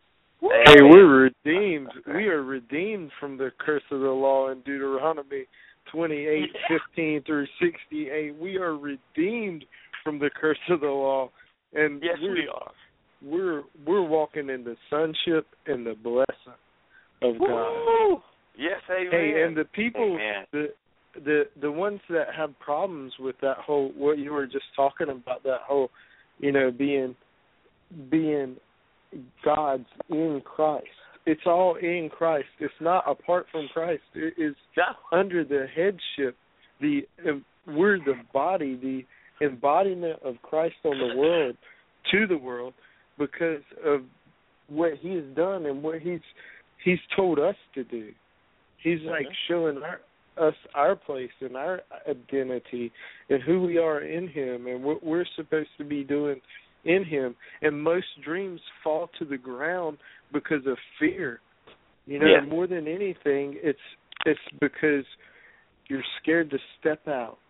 Hey, we're redeemed. We are redeemed from the curse of the law in Deuteronomy 28:15 through 68. We are redeemed from the curse of the law. And yes, we are. We're walking in the sonship and the blessing of God. Woo! Yes, amen. Hey, and the people, amen. the ones that have problems with that whole, what you were just talking about, that whole, being God's in Christ. It's all in Christ. It's not apart from Christ. It is under the headship. We're the body, the embodiment of Christ on the world, to the world, because of what he has done and what he's told us to do. He's like showing us our place and our identity and who we are in him and what we're supposed to be doing in him. And most dreams fall to the ground because of fear. More than anything, it's because you're scared to step out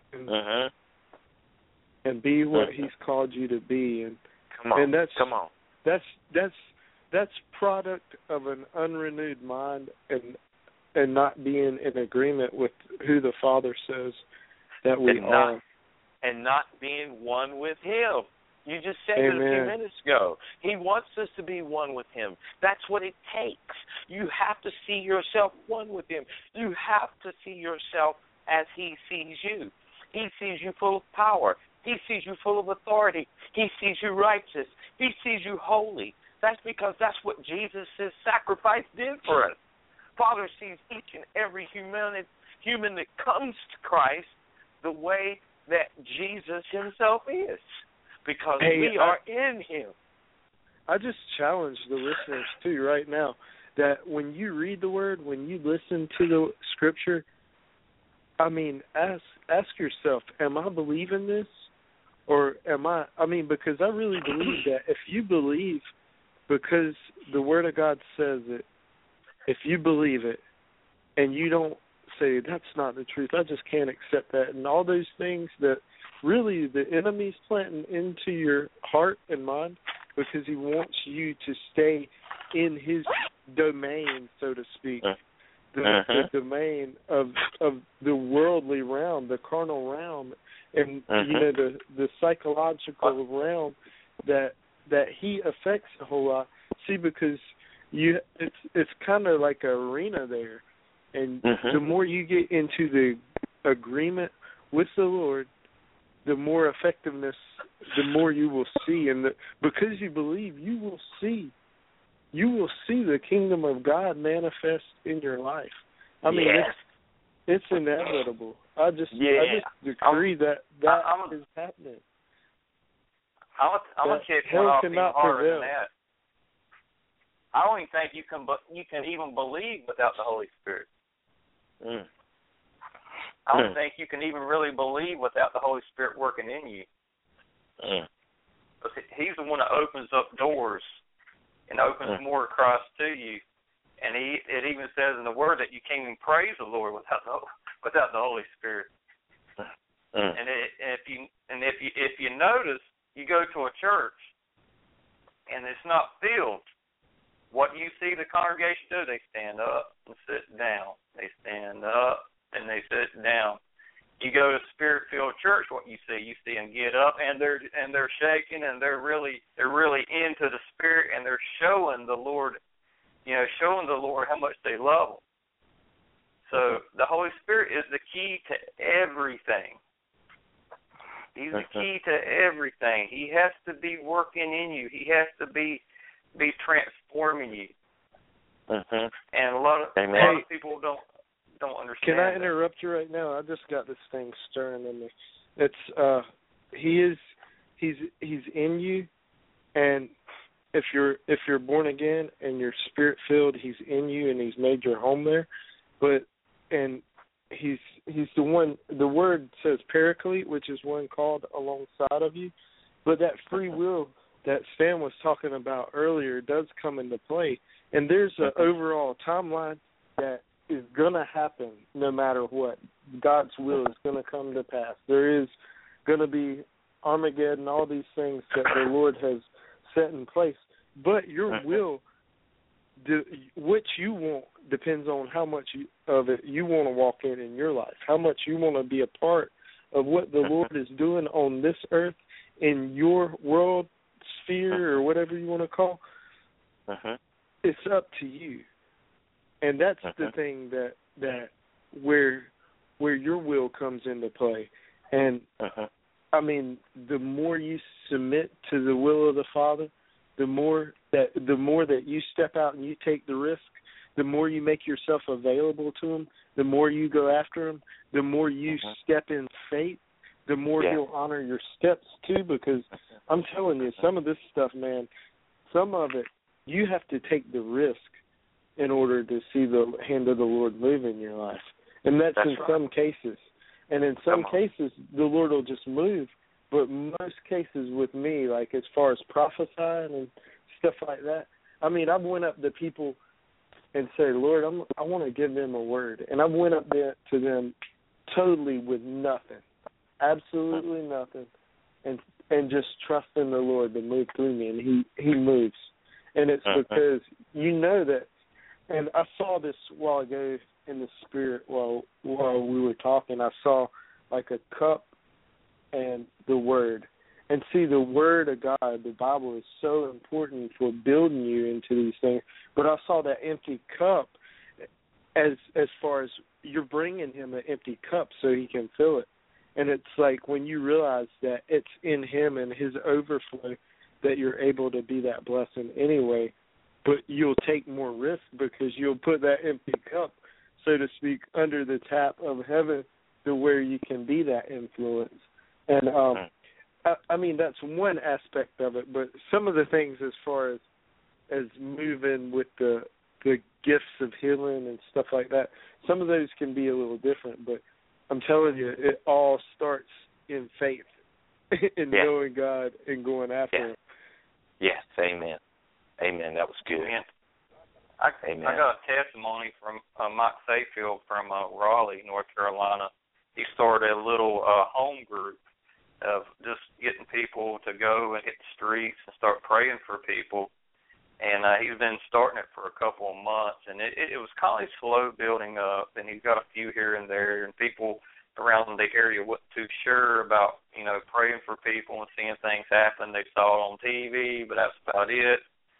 and be what he's called you to be. And that's product of an unrenewed mind and not being in agreement with who the Father says that we are. And not being one with him. You just said Amen. it a few minutes ago. He wants us to be one with him. That's what it takes. You have to see yourself one with him. You have to see yourself as he sees you. He sees you full of power. He sees you full of authority. He sees you righteous. He sees you holy. That's because that's what Jesus' sacrifice did for us. Father sees each and every human that comes to Christ the way that Jesus himself is, because we are in him. I just challenge the listeners, too, right now, that when you read the Word, when you listen to the Scripture, ask yourself, am I believing this? Or because I really believe that if you believe, because the Word of God says it, if you believe it and you don't say, that's not the truth, I just can't accept that, and all those things that really the enemy's planting into your heart and mind because he wants you to stay in his domain, so to speak, the domain of the worldly realm, the carnal realm, and the psychological realm that he affects a whole lot. See, because it's kind of like an arena there, And the more you get into the agreement with the Lord, the more effectiveness, the more you will see. And because you believe, you will see the kingdom of God manifest in your life. I mean, it's inevitable. I just decree that is happening. I'm gonna tell you one thing harder than that. I don't even think you can even believe without the Holy Spirit. I don't think you can even really believe without the Holy Spirit working in you. But He's the one that opens up doors and opens more across to you. And it even says in the Word that you can't even praise the Lord without the Holy Spirit. And if you notice, you go to a church and it's not filled. What do you see the congregation do? They stand up and sit down. They stand up and they sit down. You go to a Spirit-filled church, what you see them get up and they're shaking and they're really into the Spirit and they're showing the Lord how much they love Him. So the Holy Spirit is the key to everything. He's the key to everything. He has to be working in you. He has to be transforming you. And a lot of people don't understand. Can I interrupt you right now? I just got this thing stirring in me. It's he's in you, and if you're born again and you're Spirit filled, He's in you and He's made your home there. And He's the one. The word says Paraclete, which is one called alongside of you. But that free will that Stan was talking about earlier does come into play, and there's an overall timeline that is going to happen no matter what. God's will is going to come to pass. There is going to be Armageddon, all these things that the Lord has set in place. But your will, what you want, depends on how much of it you want to walk in your life, how much you want to be a part of what the Lord is doing on this earth in your world sphere or whatever you want to call. It's up to you. And that's the thing that where your will comes into play. And I mean, the more you submit to the will of the Father, the more that you step out and you take the risk, the more you make yourself available to Him, the more you go after Him, the more you step in faith, the more He'll honor your steps too. Because I'm telling you, some of this stuff, man, some of it, you have to take the risk in order to see the hand of the Lord move in your life. And that's in some cases. And in some cases, the Lord will just move. But most cases with me, like as far as prophesying and stuff like that, I mean, I've went up to people and said, Lord, I want to give them a word. And I've went up there to them totally with nothing, absolutely nothing, and just trusting the Lord to move through me. And He moves. And it's because you know that. And I saw this while ago in the Spirit while we were talking. I saw like a cup and the Word. And see, the Word of God, the Bible, is so important for building you into these things. But I saw that empty cup as far as you're bringing Him an empty cup so He can fill it. And it's like when you realize that it's in Him and His overflow that you're able to be that blessing anyway. But you'll take more risk because you'll put that empty cup, so to speak, under the tap of heaven to where you can be that influence. And I mean, that's one aspect of it. But some of the things as far as moving with the gifts of healing and stuff like that, some of those can be a little different. But I'm telling you, it all starts in faith, in knowing God and going after Him. Yes, amen. Amen. That was good. Amen. I got a testimony from Mike Sayfield from Raleigh, North Carolina. He started a little home group of just getting people to go and hit the streets and start praying for people. And he's been starting it for a couple of months. And it was kind of slow building up, and he's got a few here and there. And people around the area wasn't too sure about, praying for people and seeing things happen. They saw it on TV, but that's about it.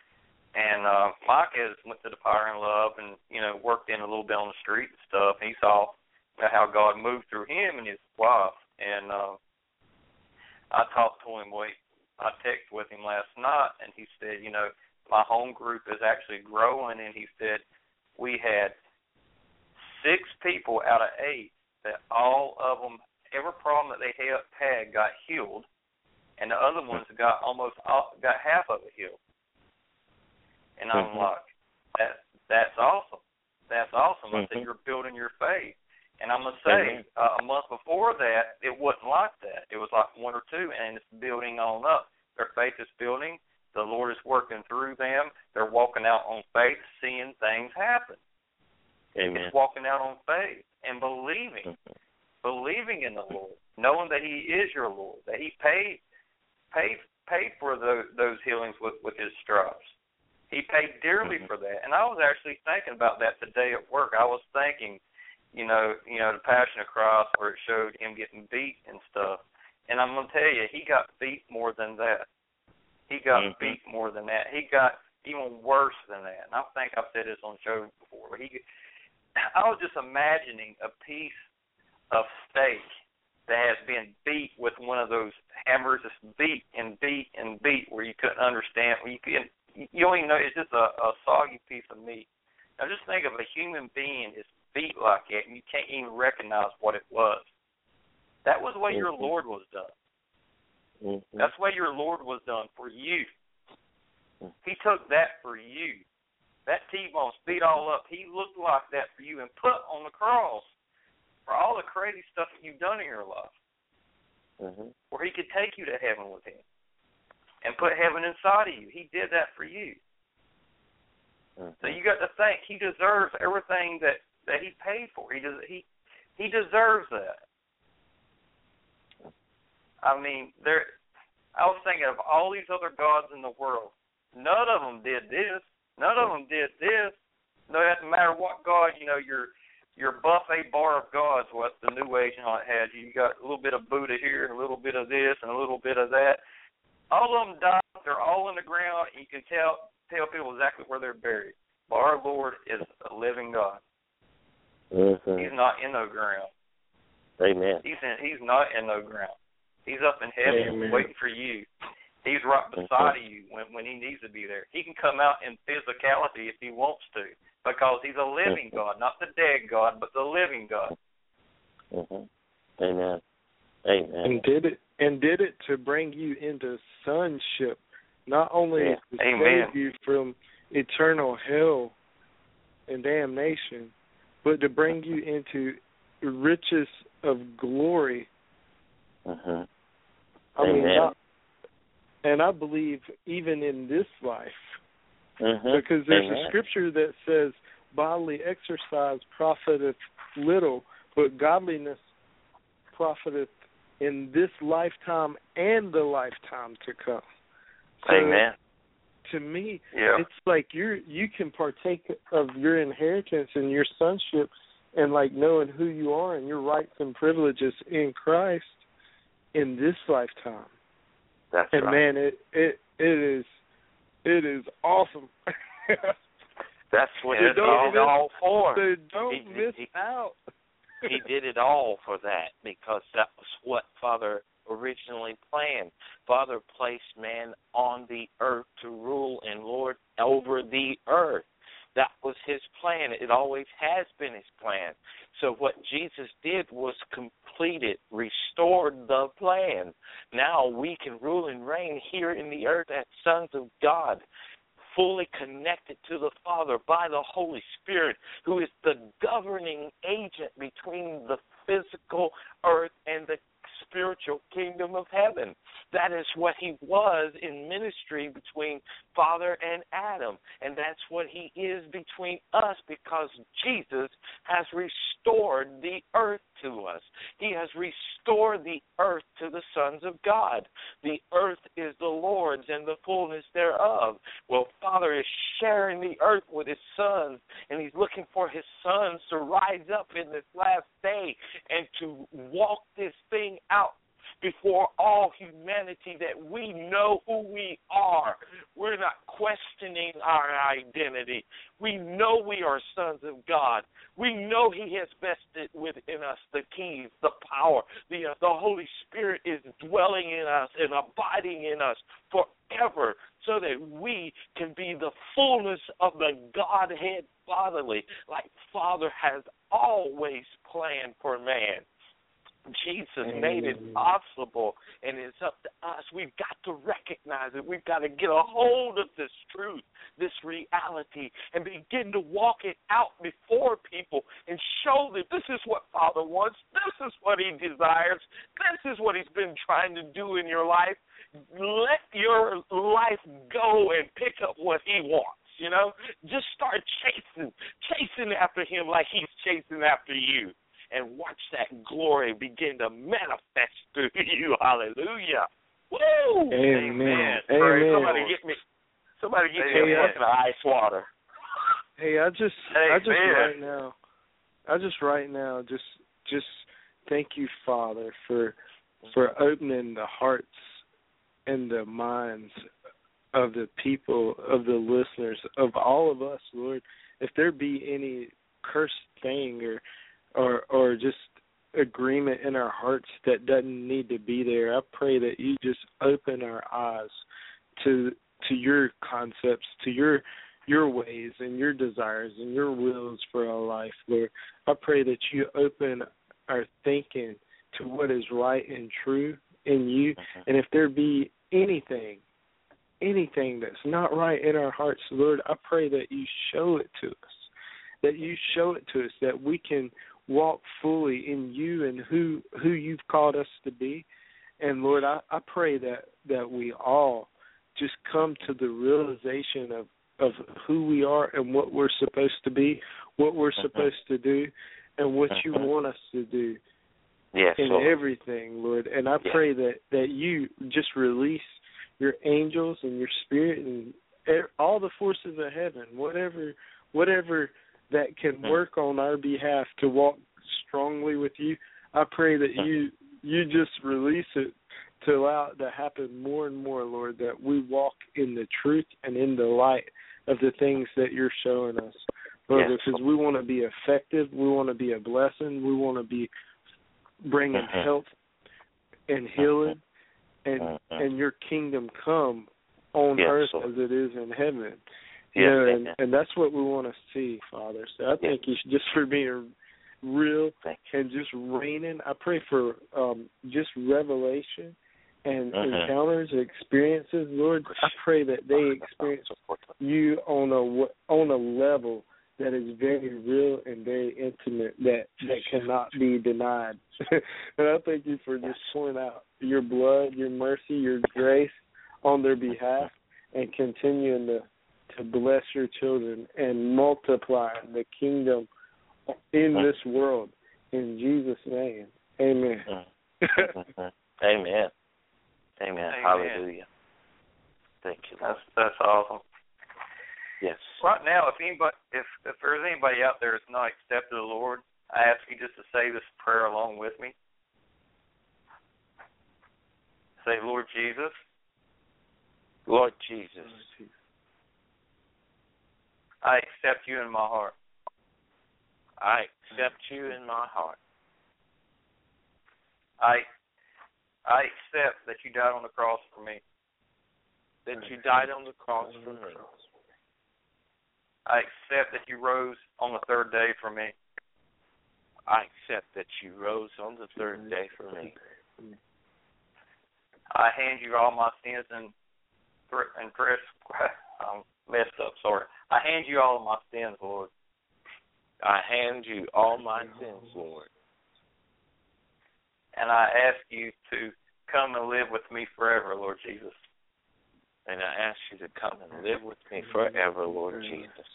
And Mike went to the Power and Love and, worked in a little bit on the street and stuff. And he saw how God moved through him and his wife. And I talked to him, I texted with him last night, and he said, my home group is actually growing. And he said we had 6 people out of 8 that all of them, every problem that they had got healed, and the other ones got half of it healed. And I'm like, that's awesome. That's awesome. I said, you're building your faith. And I'm going to say, a month before that, it wasn't like that. It was like 1 or 2, and it's building on up. Their faith is building. The Lord is working through them. They're walking out on faith, seeing things happen. Amen. It's walking out on faith and believing in the Lord, knowing that He is your Lord, that He paid for those healings with His stripes. He paid dearly for that. And I was actually thinking about that today at work. I was thinking, the Passion of Christ, where it showed Him getting beat and stuff. And I'm going to tell you, He got beat more than that. He got beat more than that. He got even worse than that. And I think I've said this on the show before. I was just imagining a piece of steak that has been beat with one of those hammers, just beat and beat and beat, where you couldn't understand. You don't even know, it's just a soggy piece of meat. Now just think of a human being is beat like that, and you can't even recognize what it was. That was the way your Lord was done. That's the way your Lord was done for you. He took that for you. That T-bone beat all up. He looked like that for you and put on the cross for all the crazy stuff that you've done in your life, where He could take you to heaven with Him and put heaven inside of you. He did that for you. So you got to think, He deserves everything that He paid for. He deserves that. I mean, I was thinking of all these other gods in the world. None of them did this. None of them did this. No, it doesn't matter what God, your buffet bar of gods, what the New Age has. You got a little bit of Buddha here, and a little bit of this, and a little bit of that. All of them died. They're all in the ground. You can tell people exactly where they're buried. But our Lord is a living God. He's not in no ground. Amen. He's not in no ground. He's up in heaven waiting for you. He's right beside of you when He needs to be there. He can come out in physicality if He wants to, because He's a living God, not the dead God, but the living God. Amen. Amen. And did it to bring you into sonship, not only to save you from eternal hell and damnation, but to bring you into riches of glory. I believe even in this life, because there's a scripture that says, bodily exercise profiteth little, but godliness profiteth in this lifetime and the lifetime to come. So Amen. To me, it's like you can partake of your inheritance and your sonship, and like knowing who you are and your rights and privileges in Christ in this lifetime. That's and right. Man, it is awesome. That's what it's all for. So don't miss out. He did it all for that, because that was what Father originally planned. Father placed man on the earth to rule and lord over the earth. That was His plan. It always has been His plan. So what Jesus did was complete it, restored the plan. Now we can rule and reign here in the earth as sons of God, fully connected to the Father by the Holy Spirit, who is the governing agent between the physical earth and the spiritual kingdom of heaven. That is what He was in ministry between Father and Adam, and that's what He is between us, because Jesus has restored the earth to us. He has restored the earth to the sons of God. The earth is the Lord's and the fullness thereof. Well, Father is sharing the earth with His sons, and He's looking for His sons to rise up in this last day and to walk this thing out before all humanity that we know who we are. We're not questioning our identity. We know we are sons of God. We know He has vested within us the keys, the power. The Holy Spirit is dwelling in us and abiding in us forever, so that we can be the fullness of the Godhead bodily, like Father has always planned for man. Jesus made it possible, and it's up to us. We've got to recognize it. We've got to get a hold of this truth, this reality, and begin to walk it out before people and show them this is what Father wants, this is what He desires, this is what He's been trying to do in your life. Let your life go and pick up what He wants. Just start chasing after Him like He's chasing after you. And watch that glory begin to manifest through you. Hallelujah. Woo! Amen. Somebody get me a bucket of ice water. Hey, I just right now thank you, Father, for opening the hearts and the minds of the people, of the listeners, of all of us, Lord. If there be any cursed thing or just agreement in our hearts that doesn't need to be there, I pray that you just open our eyes to your concepts, to your ways and your desires and your wills for our life, Lord. I pray that you open our thinking to what is right and true in you. And if there be anything that's not right in our hearts, Lord, I pray that you show it to us, that we can walk fully in you and who you've called us to be. And Lord, I pray that we all just come to the realization of who we are and what we're supposed to be, what we're supposed to do, and what you want us to do in everything, Lord. And I pray that you just release your angels and your spirit and all the forces of heaven, whatever that can work on our behalf to walk strongly with you. I pray that you just release it to allow it to happen more and more, Lord, that we walk in the truth and in the light of the things that you're showing us, Lord, because we want to be effective, we want to be a blessing, we want to be bringing health and healing and your kingdom come on earth as it is in heaven. And that's what we want to see, Father. So I thank you just for being real and just reigning. I pray for just revelation and encounters, experiences, Lord. I pray that they experience you on a level that is very real and very intimate, that cannot be denied. And I thank you for just pouring out your blood, your mercy, your grace on their behalf, and continuing to bless your children and multiply the kingdom in this world. In Jesus' name, amen. Amen. Amen. Hallelujah. Thank you, Lord. That's awesome. Yes. Right now, if there's anybody out there that's not accepted the Lord, I ask you just to say this prayer along with me. Say, Lord Jesus. Lord Jesus. I accept you in my heart. I accept you in my heart. I accept that you died on the cross for me. That you died on the cross for me. I accept that you rose on the third day for me. I accept that you rose on the third day for me. I hand you all my sins and Chris, I'm messed up, sorry. I hand you all of my sins, Lord. I hand you all my sins, Lord. And I ask you to come and live with me forever, Lord Jesus. And I ask you to come and live with me forever, Lord Jesus.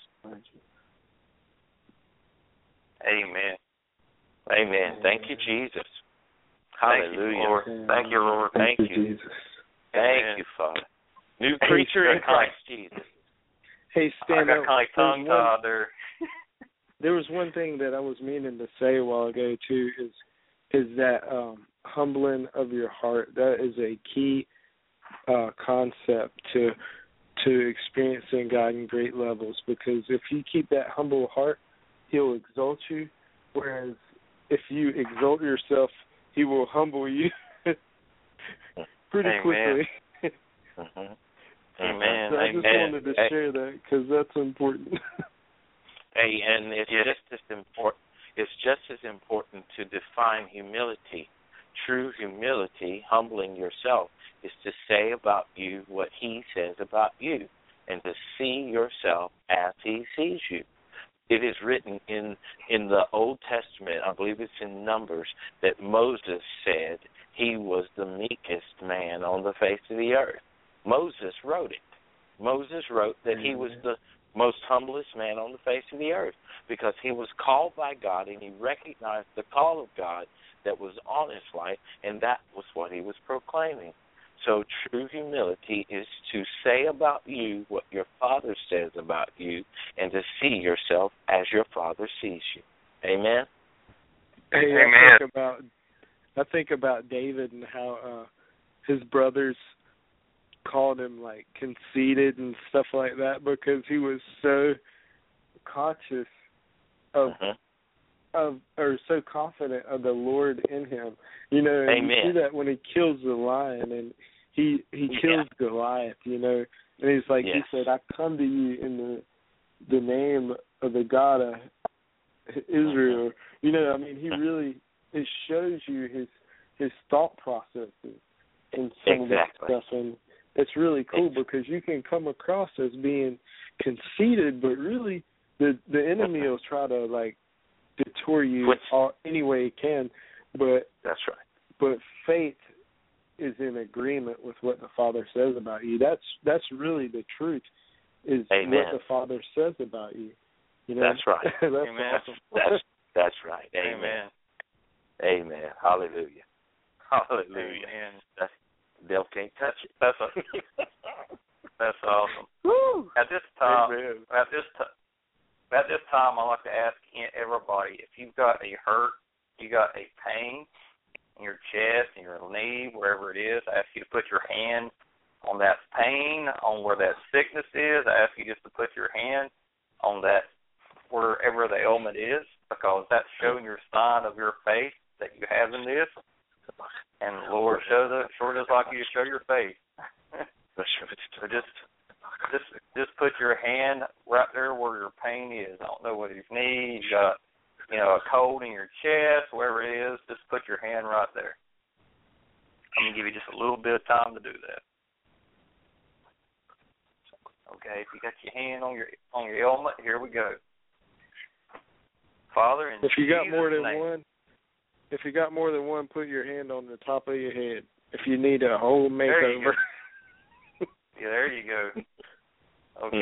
Amen. Amen. Thank you, Jesus. Hallelujah. Thank you, Lord. Thank you, Jesus. Thank you, Father. New creature in Christ Jesus. Hey, stand up. Tongue-tied there. There was one thing that I was meaning to say a while ago, too, is that humbling of your heart. That is a key concept to experiencing God in great levels, because if you keep that humble heart, He'll exalt you, whereas if you exalt yourself, He will humble you pretty quickly. Mm-hmm. Amen. So I just wanted to share that because that's important. Hey, and it's just as important to define humility. True humility, humbling yourself, is to say about you what He says about you, and to see yourself as He sees you. It is written in the Old Testament, I believe it's in Numbers, that Moses said he was the meekest man on the face of the earth. Moses wrote it. Moses wrote that he was the most humblest man on the face of the earth, because he was called by God and he recognized the call of God that was on his life, and that was what he was proclaiming. So true humility is to say about you what your Father says about you, and to see yourself as your Father sees you. Amen? Hey, Amen. I think about David and how his brothers called him like conceited and stuff like that, because he was so conscious of or so confident of the Lord in him. You know, and you see that when he kills the lion and he kills Goliath, you know, and he's like, he said, I come to you in the name of the God of Israel. You know, I mean, he really, it shows you his thought processes and some of that stuff, and it's really cool because you can come across as being conceited, but really the enemy will try to like detour you any way he can. But that's right. But faith is in agreement with what the Father says about you. That's really the truth. Is what the Father says about you. You know? That's right. That's Amen. awesome. That's right. Amen. Amen. Hallelujah. Hallelujah. Amen. Bill can't touch it. That's awesome. Woo! At this time, Amen. at this time, I like to ask everybody, if you've got a hurt, you got a pain in your chest, in your knee, wherever it is, I ask you to put your hand on that pain, on where that sickness is. I ask you just to put your hand on that, wherever the ailment is, because that's showing your sign of your faith that you have in this. And the Lord sure does like you to show your faith. So just put your hand right there where your pain is. I don't know whether your knee, you got, a cold in your chest, wherever it is, just put your hand right there. I'm gonna give you just a little bit of time to do that. Okay, if you got your hand on your ailment, here we go. Father, in if you got Jesus' more than name, one, if you got more than one, put your hand on the top of your head. If you need a whole makeover. Yeah, there you go. Okay.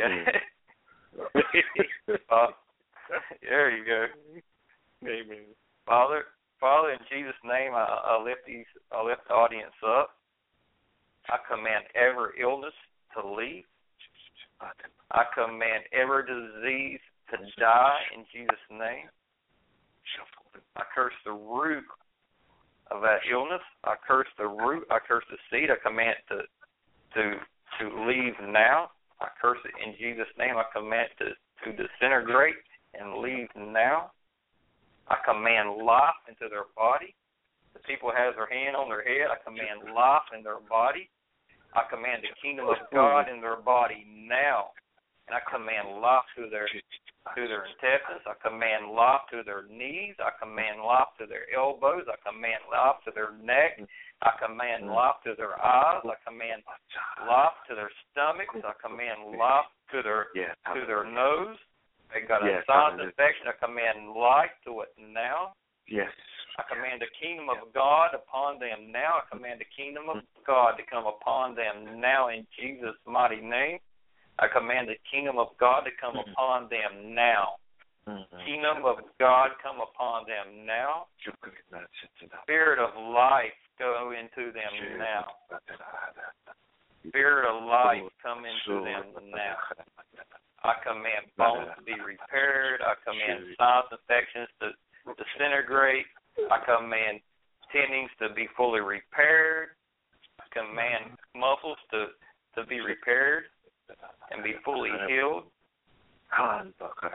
There you go. Amen. Father, in Jesus' name, I lift the audience up. I command every illness to leave. I command every disease to die in Jesus' name. I curse the root of that illness. I curse the root. I curse the seed. I command it to leave now. I curse it in Jesus' name. I command it to disintegrate and leave now. I command life into their body. The people has their hand on their head. I command life in their body. I command the kingdom of God in their body now. And I command life to their intestines. I command life to their knees. I command life to their elbows. I command life to their neck. I command life to their eyes. I command life to their stomachs. I command life to their nose. They got a sinus infection. I command life to it now. Yes. I command the kingdom of God upon them now. I command the kingdom of God to come upon them now in Jesus' mighty name. I command the kingdom of God to come upon them now. Kingdom of God come upon them now. Spirit of life go into them now. Spirit of life come into them now. I command bones to be repaired. I command sinus infections to disintegrate. I command tendons to be fully repaired. I command muscles to be repaired and be fully healed. I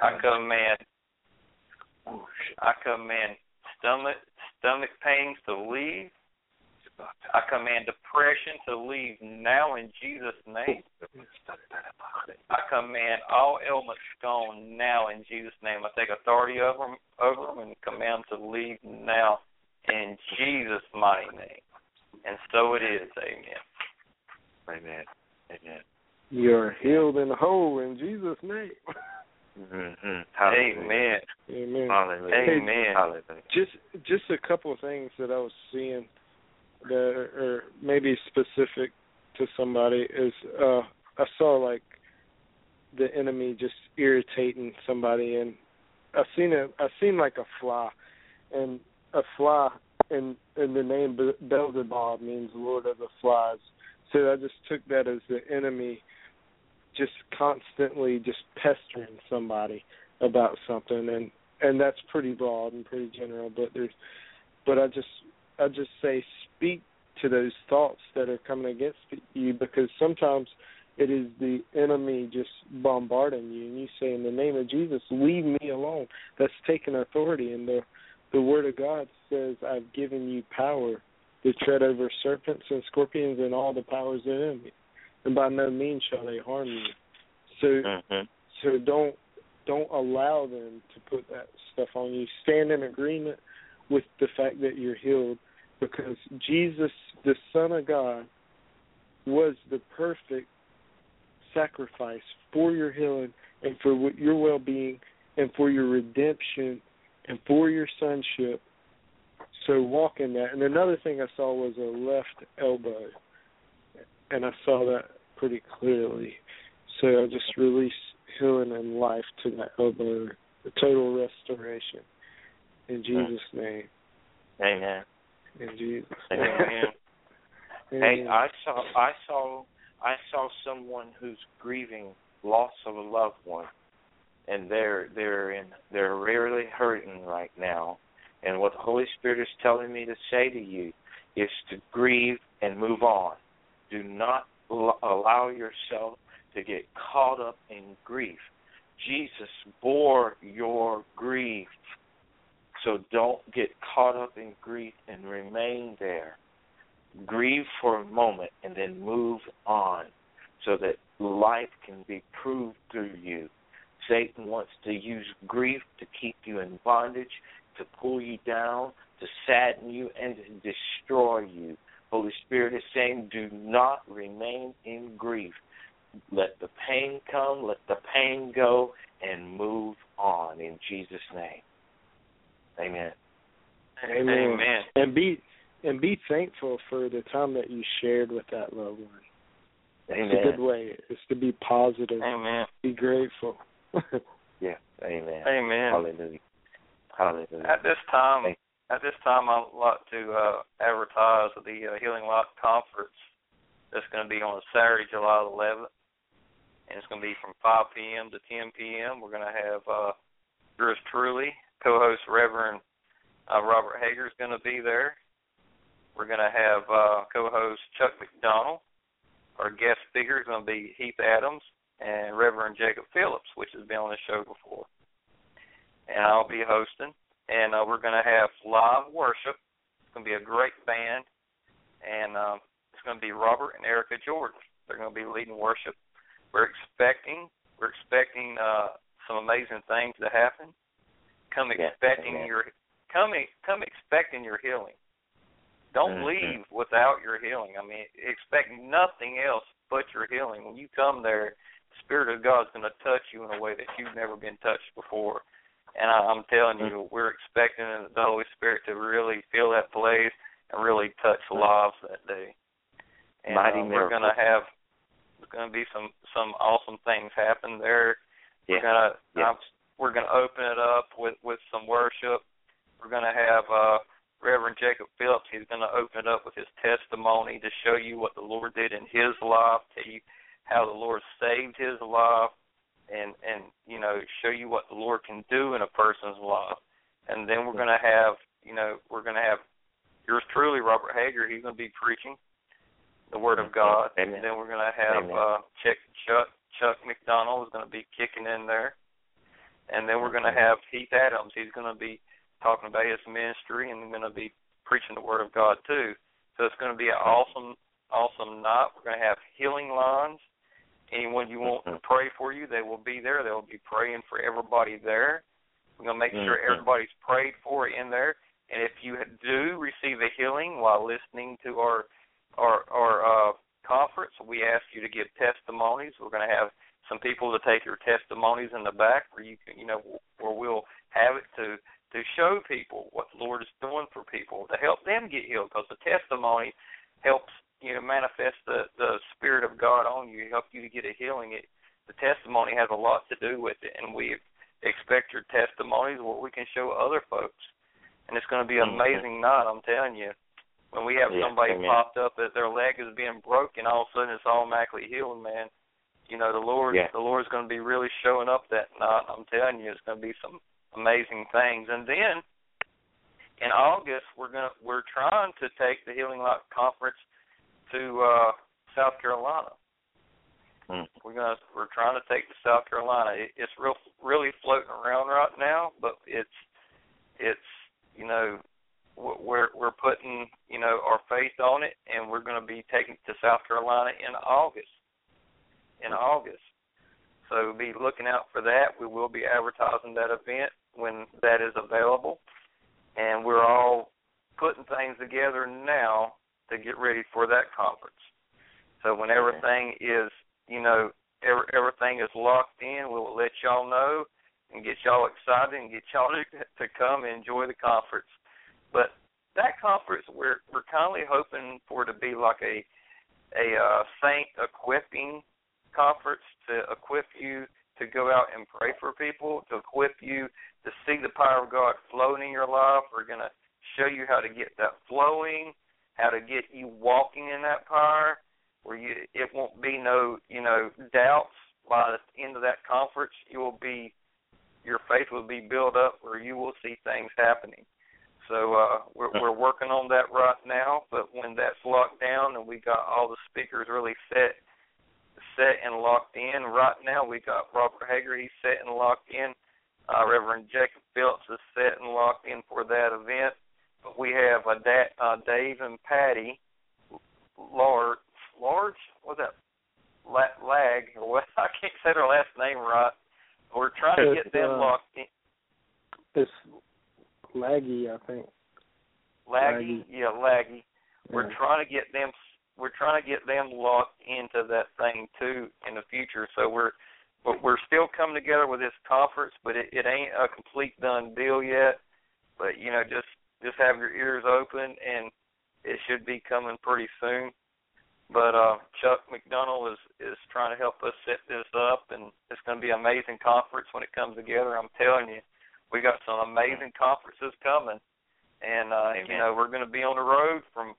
command stomach pains to leave. I command depression to leave now in Jesus' name. I command all ailments gone now in Jesus' name. I take authority over them and command them to leave now in Jesus' mighty name. And so it is. Amen. Amen. Amen. You're healed and whole in Jesus' name. Amen. Amen. Hallelujah. Amen. Hallelujah. Just a couple of things that I was seeing that are maybe specific to somebody is I saw like the enemy just irritating somebody, and I seen like a fly, and a fly in the name Beelzebub means Lord of the Flies. So I just took that as the enemy just constantly just pestering somebody about something, and that's pretty broad and pretty general, but I just say speak to those thoughts that are coming against you, because sometimes it is the enemy just bombarding you, and you say, in the name of Jesus, leave me alone. That's taking authority, and the Word of God says, I've given you power to tread over serpents and scorpions and all the powers therein, and by no means shall they harm you. So don't allow them to put that stuff on you. Stand in agreement with the fact that you're healed, because Jesus, the Son of God, was the perfect sacrifice for your healing and for your well-being and for your redemption and for your sonship. So walk in that. And another thing I saw was a left elbow, and I saw that pretty clearly. So I just released healing and life to that elbow, the total restoration. In Jesus' name. Amen. In Jesus' name. Amen. Hey, I saw someone who's grieving loss of a loved one, and they're really hurting right now. And what the Holy Spirit is telling me to say to you is to grieve and move on. Do not allow yourself to get caught up in grief. Jesus bore your grief. So don't get caught up in grief and remain there. Grieve for a moment and then move on so that life can be proved through you. Satan wants to use grief to keep you in bondage, to pull you down, to sadden you, and to destroy you. Holy Spirit is saying, do not remain in grief. Let the pain come, let the pain go, and move on in Jesus' name. Amen. Amen. And be thankful for the time that you shared with that loved one. Amen. It's a good way. It's to be positive. Amen. Be grateful. Yeah. Amen. Amen. Hallelujah. Hallelujah. At this time, I'd like to advertise the Healing Light Conference that's going to be on Saturday, July 11th, and it's going to be from 5 p.m. to 10 p.m. We're going to have yours truly, co-host Reverend Robert Hager is going to be there. We're going to have co-host Chuck McDonald. Our guest speaker is going to be Heath Adams and Reverend Jacob Phillips, which has been on the show before. And I'll be hosting. And we're going to have live worship. It's going to be a great band. And it's going to be Robert and Erica Jordan. They're going to be leading worship. We're expecting some amazing things to happen. Come expecting your healing. Don't leave without your healing. I mean, expect nothing else but your healing. When you come there, the Spirit of God is going to touch you in a way that you've never been touched before. And I'm telling you, we're expecting the Holy Spirit to really fill that place and really touch lives that day. And we're going to be some awesome things happen there. Yeah. We're going to open it up with some worship. We're going to have Reverend Jacob Phillips. He's going to open it up with his testimony to show you what the Lord did in his life, tell you how the Lord saved his life, and show you what the Lord can do in a person's life. And then we're going to have yours truly, Robert Hager. He's going to be preaching the Word of God. Amen. And then we're going to have Chuck McDonald is going to be kicking in there. And then we're going to have Heath Adams. He's going to be talking about his ministry and going to be preaching the Word of God too. So it's going to be an awesome night. We're going to have healing lines. Anyone you want to pray for you, they will be there. They will be praying for everybody there. We're going to make sure everybody's prayed for in there. And if you do receive a healing while listening to our conference, we ask you to give testimonies. We're going to have some people to take your testimonies in the back where you can, where we'll have it to show people what the Lord is doing for people, to help them get healed, because the testimony helps manifest the Spirit of God on you, help you to get a healing. The testimony has a lot to do with it, and we expect your testimonies where we can show other folks. And it's going to be an amazing night, I'm telling you. When we have somebody popped up that their leg is being broken, all of a sudden it's automatically healed, man. The Lord's going to be really showing up that night. I'm telling you, it's going to be some amazing things. And then in August, we're trying to take the Healing Light Conference to South Carolina. We're trying to take to South Carolina. It's really floating around right now, but it's we're putting our faith on it, and we're going to be taking it to South Carolina in August. So be looking out for that. We will be advertising that event when that is available, and we're all putting things together now to get ready for that conference. So when everything is, everything is locked in, we will let y'all know and get y'all excited and get y'all to come and enjoy the conference. But that conference, we're kindly hoping for it to be like a saint equipping conference, to equip you to go out and pray for people, to equip you to see the power of God flowing in your life. We're going to show you how to get that flowing, how to get you walking in that power, where it won't be no doubts. By the end of that conference, your faith will be built up, where you will see things happening. So we're working on that right now, but when that's locked down and we got all the speakers really set and locked in, right now we got Robert Hager, he's set and locked in. Reverend Jacob Phillips is set and locked in for that event. But we have Dave and Patty Large, what's that, Lag, or what? I can't say their last name right. We're trying to get them locked in. It's Laggy, I think. Laggy. Yeah, Laggy. We're trying to get them. We're trying to get them locked into that thing too in the future. So we're still coming together with this conference, but it ain't a complete done deal yet. But just have your ears open, and it should be coming pretty soon. But Chuck McDonald is trying to help us set this up, and it's going to be an amazing conference when it comes together. I'm telling you, we got some amazing conferences coming, and we're going to be on the road from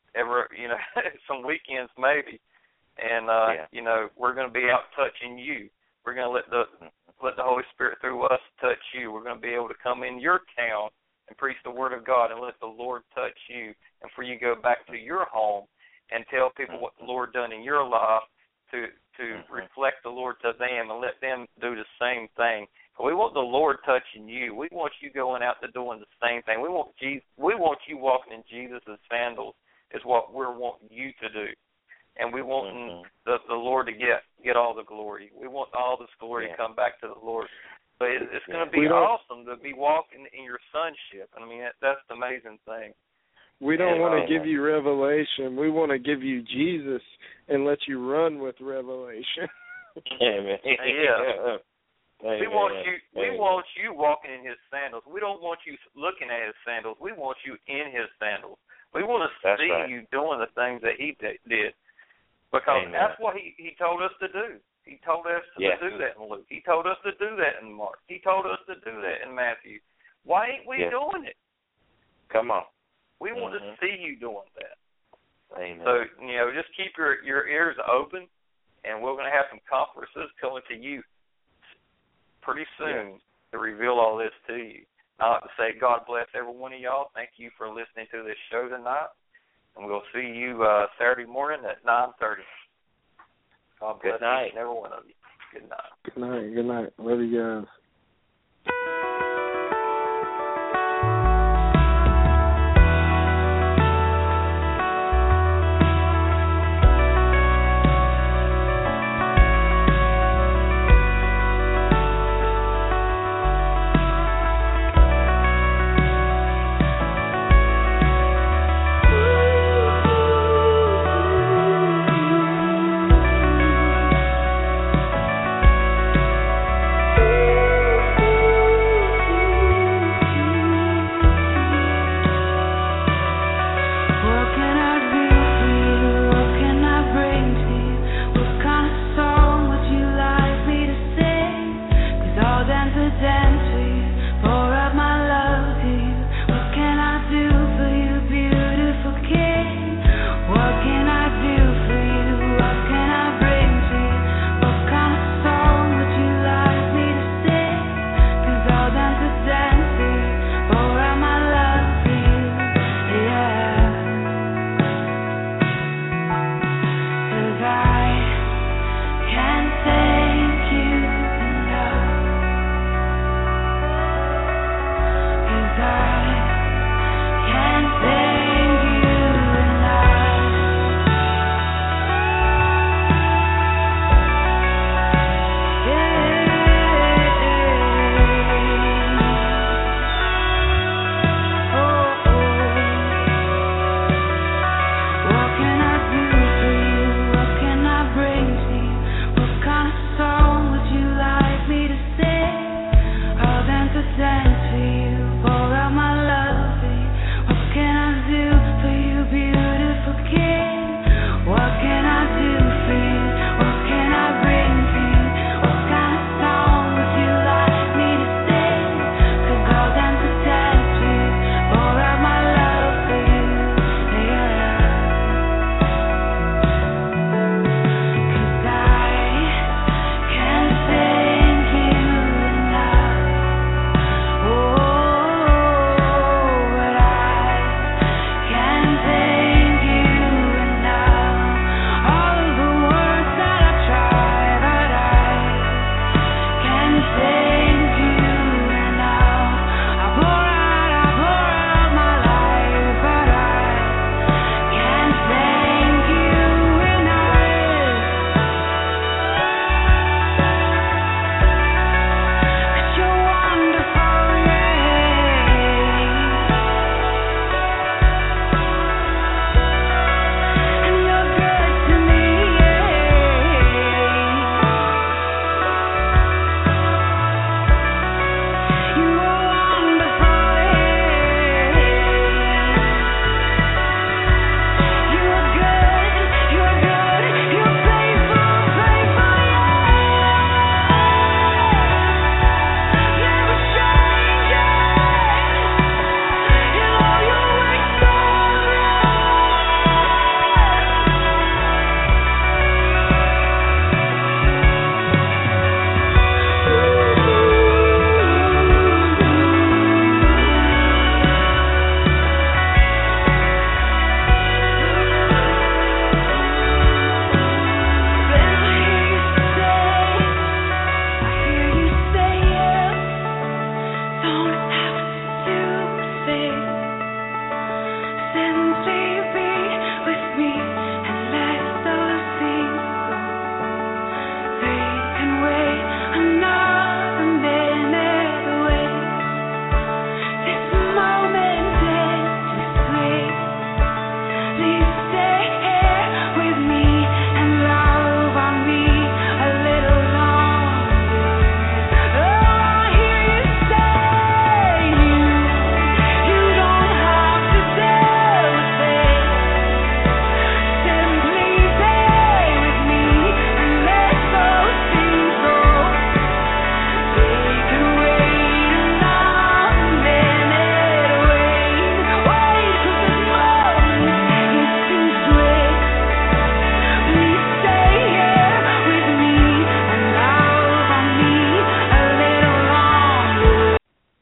some weekends maybe, and we're going to be out touching you. We're going to let the Holy Spirit through us touch you. We're going to be able to come in your town and preach the Word of God and let the Lord touch you, and for you to go back to your home and tell people what the Lord done in your life, to reflect the Lord to them and let them do the same thing. We want the Lord touching you. We want you going out there doing the same thing. We want you walking in Jesus' sandals is what we're wanting you to do. And we want the Lord to get all the glory. We want all this glory to come back to the Lord. But it's going to be awesome to be walking in your sonship. I mean, that's the amazing thing. We don't want to give you revelation. We want to give you Jesus and let you run with revelation. Amen. Yeah. We want you walking in his sandals. We don't want you looking at his sandals. We want you in his sandals. We want to see you doing the things that he did. Because that's what he told us to do. He told us to do that in Luke. He told us to do that in Mark. He told us to do that in Matthew. Why ain't we doing it? Come on. We want to see you doing that. Amen. So, just keep your ears open, and we're going to have some conferences coming to you pretty soon to reveal all this to you. I'd like to say God bless every one of y'all. Thank you for listening to this show tonight. And we'll see you Saturday morning at 9:30. God bless each and every one of you. Good night. Good night. Good night. Love you guys.